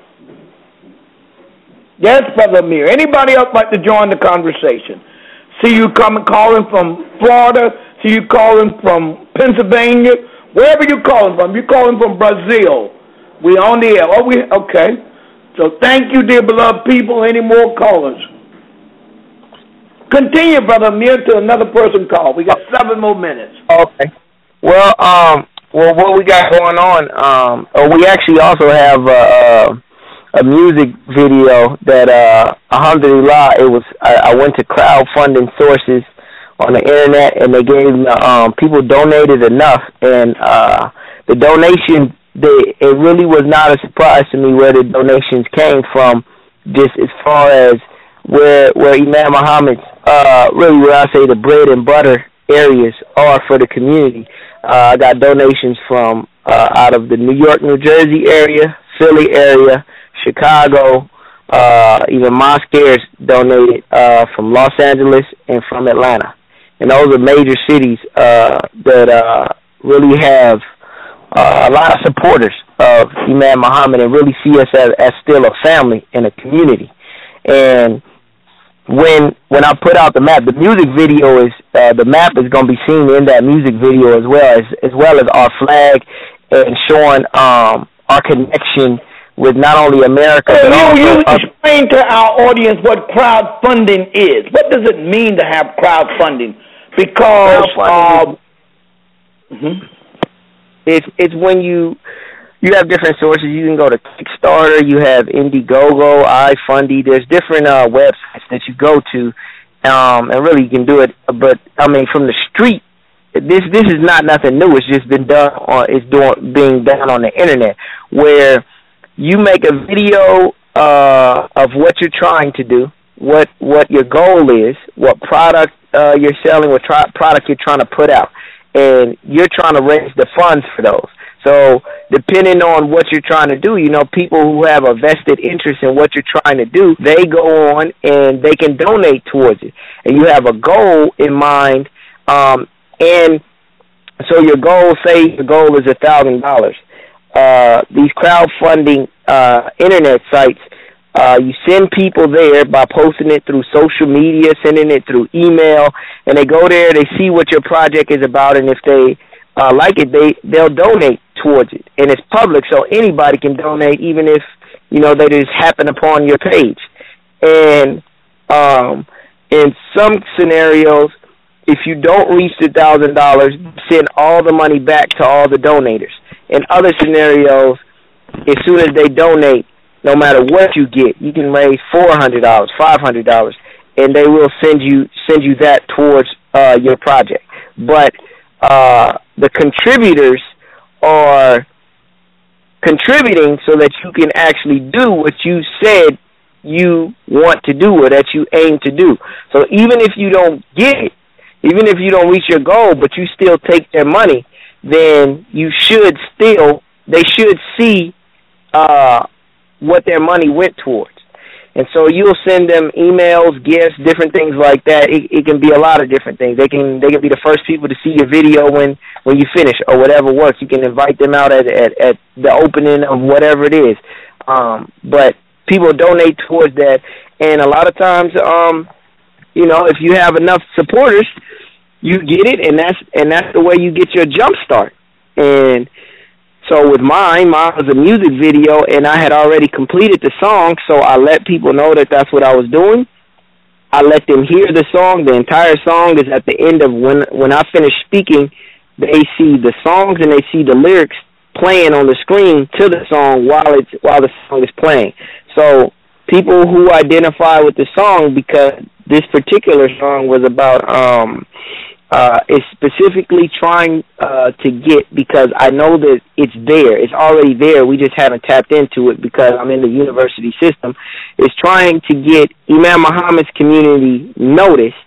Yes, Brother Amir. Anybody else like to join the conversation? See you calling from Florida. See you calling from Pennsylvania. Wherever you're calling from. You're calling from Brazil. We're on the air. Okay. So thank you, dear beloved people. Any more callers? Continue, Brother Amir, to another person call. We got 7 more minutes. Okay. Well, what we got going on, we actually also have a music video that, alhamdulillah, I went to crowdfunding sources on the internet, and they gave people donated enough, and the donation, it really was not a surprise to me where the donations came from, just as far as where Imam Muhammad's, really where I say the bread and butter areas are for the community. I got donations from out of the New York, New Jersey area, Philly area, Chicago, even Mosqueers donated from Los Angeles and from Atlanta. And those are major cities that really have a lot of supporters of Imam Muhammad and really see us as still a family and a community. And when I put out the map, the music video is the map is going to be seen in that music video as well as our flag and showing our connection with not only America but also. You explain to our audience what crowdfunding is. What does it mean to have crowdfunding? Because it's when you have different sources. You can go to Kickstarter, you have Indiegogo, iFundy. There's different websites that you go to, and really you can do it. But I mean, from the street, this is not nothing new. It's just been done being done on the internet, where you make a video of what you're trying to do, what your goal is, what product you're selling, what product you're trying to put out, and you're trying to raise the funds for those. So depending on what you're trying to do, people who have a vested interest in what you're trying to do, they go on and they can donate towards it. And you have a goal in mind, and so your goal is $1,000. These crowdfunding internet sites, you send people there by posting it through social media, sending it through email, and they go there, they see what your project is about, and if they like it, they'll donate towards it. And it's public, so anybody can donate, even if, they just happen upon your page. And in some scenarios, if you don't reach the $1,000, send all the money back to all the donators. In other scenarios, as soon as they donate, no matter what you get, you can raise $400, $500, and they will send you that towards your project. But the contributors are contributing so that you can actually do what you said you want to do or that you aim to do. So even if you don't get it, even if you don't reach your goal, but you still take their money, then they should see what their money went towards. And so you'll send them emails, gifts, different things like that. It can be a lot of different things. They can be the first people to see your video when you finish or whatever works. You can invite them out at the opening of whatever it is. But people donate towards that, and a lot of times, if you have enough supporters, you get it, and that's the way you get your jump start. And so with mine was a music video, and I had already completed the song, so I let people know that that's what I was doing. I let them hear the song. The entire song is at the end of when I finish speaking, they see the songs and they see the lyrics playing on the screen to the song while the song is playing. So people who identify with the song, because this particular song was about is specifically trying to get, because I know that it's there. It's already there. We just haven't tapped into it because I'm in the university system. It's trying to get Imam Muhammad's community noticed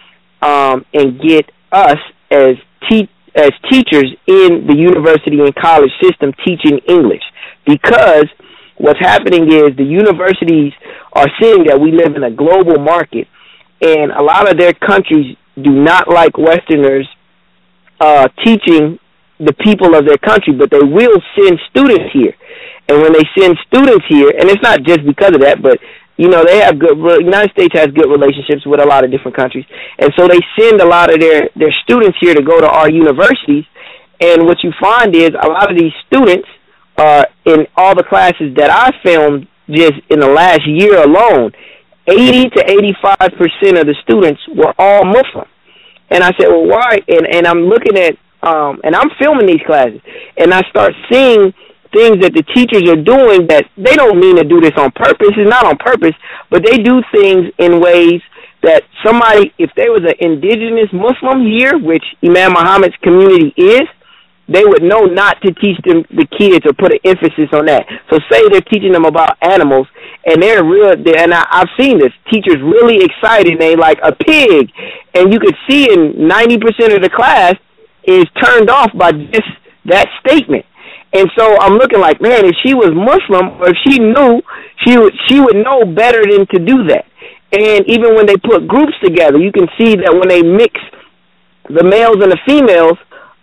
and get us as teachers in the university and college system teaching English. Because what's happening is the universities are seeing that we live in a global market, and a lot of their countries do not like Westerners teaching the people of their country, but they will send students here. And when they send students here, and it's not just because of that, but they have the United States has good relationships with a lot of different countries, and so they send a lot of their students here to go to our universities. And what you find is a lot of these students in all the classes that I filmed just in the last year alone, 80 to 85% of the students were all Muslim. And I said, well, why? And I'm looking at, and I'm filming these classes, and I start seeing things that the teachers are doing that they don't mean to do this on purpose. It's not on purpose, but they do things in ways that somebody, if there was an indigenous Muslim here, which Imam Muhammad's community is, they would know not to teach them, the kids, or put an emphasis on that. So say they're teaching them about animals, and I've seen this, teachers really excited, they like a pig, and you could see in 90% of the class is turned off by just that statement. And so I'm looking like, man, if she was Muslim, or if she knew, she would know better than to do that. And even when they put groups together, you can see that when they mix the males and the females,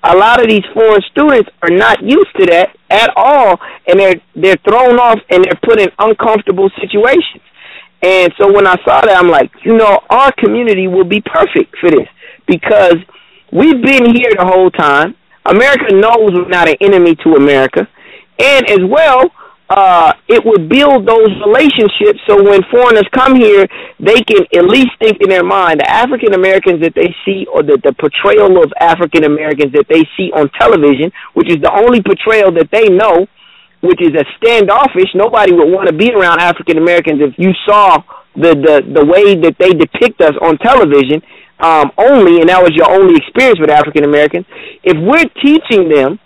a lot of these foreign students are not used to that at all, and they're thrown off and they're put in uncomfortable situations. And so when I saw that, I'm like, our community will be perfect for this because we've been here the whole time. America knows we're not an enemy to America. And as well, it would build those relationships so when foreigners come here, they can at least think in their mind the African Americans that they see or the portrayal of African Americans that they see on television, which is the only portrayal that they know, which is a standoffish. Nobody would want to be around African Americans if you saw the way that they depict us on television only, and that was your only experience with African Americans. If we're teaching them,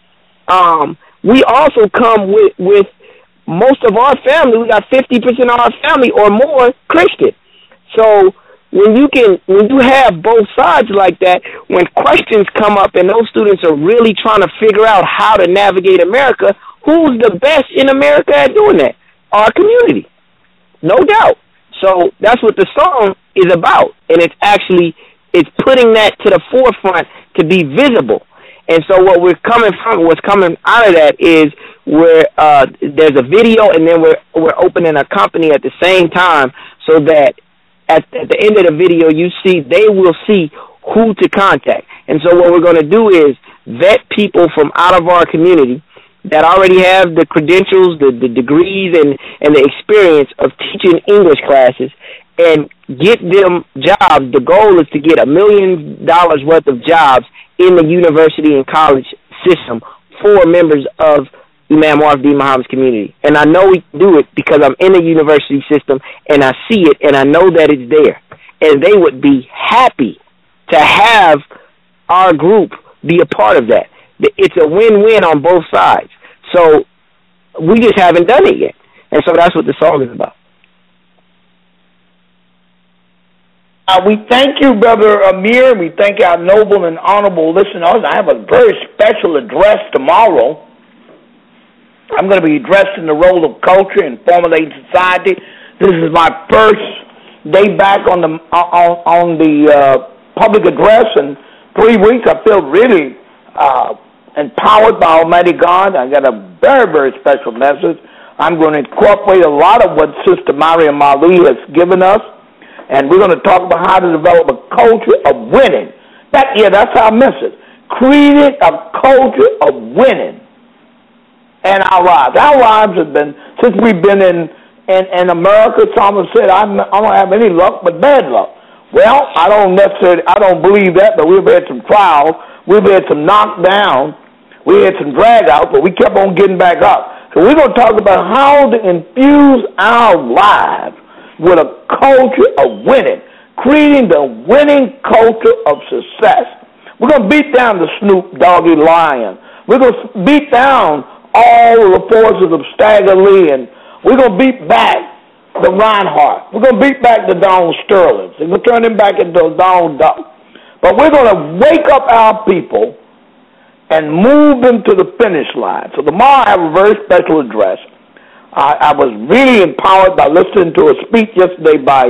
we also come with most of our family. We got 50% of our family or more Christian. So when you have both sides like that, when questions come up and those students are really trying to figure out how to navigate America, who's the best in America at doing that? Our community, no doubt. So that's what the song is about, and it's putting that to the forefront to be visible. And so what's coming out of that is there's a video, and then we're opening a company at the same time, so that at the end of the video, they will see who to contact. And so what we're going to do is vet people from out of our community that already have the credentials, the degrees, and the experience of teaching English classes, and get them jobs. The goal is to get $1 million worth of jobs in the university and college system for members of Imam Arif D. Muhammad's community. And I know we can do it because I'm in the university system, and I see it, and I know that it's there. And they would be happy to have our group be a part of that. It's a win-win on both sides. So we just haven't done it yet. And so that's what the song is about. We thank you, Brother Amir. We thank our noble and honorable listeners. I have a very special address tomorrow. I'm going to be addressing the role of culture in formulating society. This is my first day back on the public address in 3 weeks. I feel really empowered by Almighty God. I got a very, very special message. I'm going to incorporate a lot of what Sister Mariam Ali has given us, and we're going to talk about how to develop a culture of winning. That's our message. Creating a culture of winning in our lives. Our lives have been, since we've been in America, Thomas said, I don't have any luck but bad luck. Well, I don't believe that, but we've had some trials. We've had some knockdown. We had some drag out, but we kept on getting back up. So we're going to talk about how to infuse our lives with a culture of winning, creating the winning culture of success. We're going to beat down the Snoop Doggy Lion. We're going to beat down all the forces of Stagger Lee, and we're going to beat back the Reinhardt. We're going to beat back the Donald Sterlings. We're going to turn them back into a Donald Duck. But we're going to wake up our people and move them to the finish line. So tomorrow I have a very special address. I was really empowered by listening to a speech yesterday by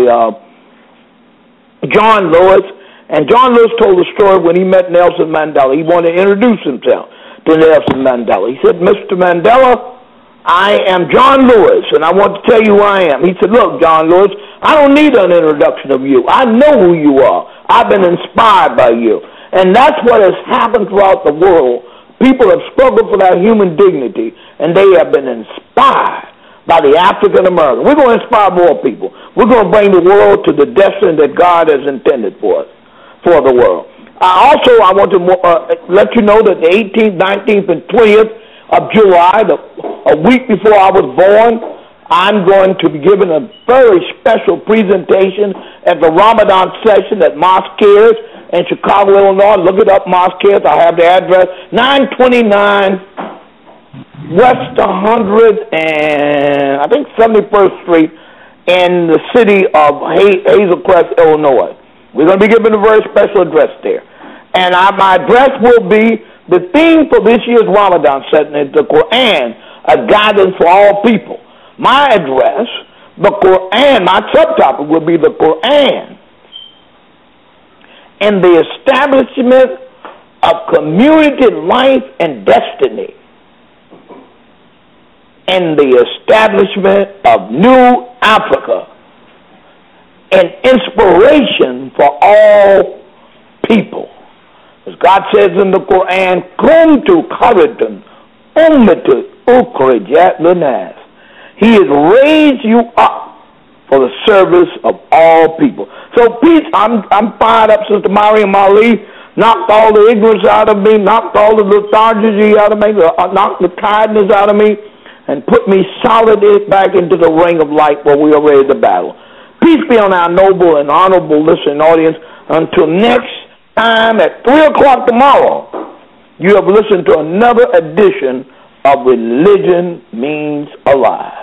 John Lewis. And John Lewis told a story when he met Nelson Mandela. He wanted to introduce himself to Nelson Mandela. He said, Mr. Mandela, I am John Lewis, and I want to tell you who I am. He said, look, John Lewis, I don't need an introduction of you. I know who you are. I've been inspired by you. And that's what has happened throughout the world. People have struggled for their human dignity, and they have been inspired by the African American. We're going to inspire more people. We're going to bring the world to the destiny that God has intended for us, for the world. I want to let you know that the 18th, 19th, and 20th of July, a week before I was born, I'm going to be giving a very special presentation at the Ramadan session at Mosqueers in Chicago, Illinois. Look it up, Mosqueers. I have the address, 929 West 100 and I think 71st Street in the city of Hazel Crest, Illinois. We're going to be giving a very special address there. And my address will be, the theme for this year's Ramadan session is the Quran, a guidance for all people. My address, the Quran, my subtopic will be the Quran and the establishment of community life and destiny and the establishment of New Africa, an inspiration for all people. As God says in the Quran, Kuntu Kharitan Ummatu Ukhrijat Linnas. He has raised you up for the service of all people. So, peace, I'm fired up, Sister Mariam Ali. Knocked all the ignorance out of me, knocked all the lethargy out of me, knocked the tiredness out of me, and put me solidly back into the ring of light where we are ready to battle. Peace be on our noble and honorable listening audience. Until next time at 3 o'clock tomorrow, you have listened to another edition of Religion Means Alive.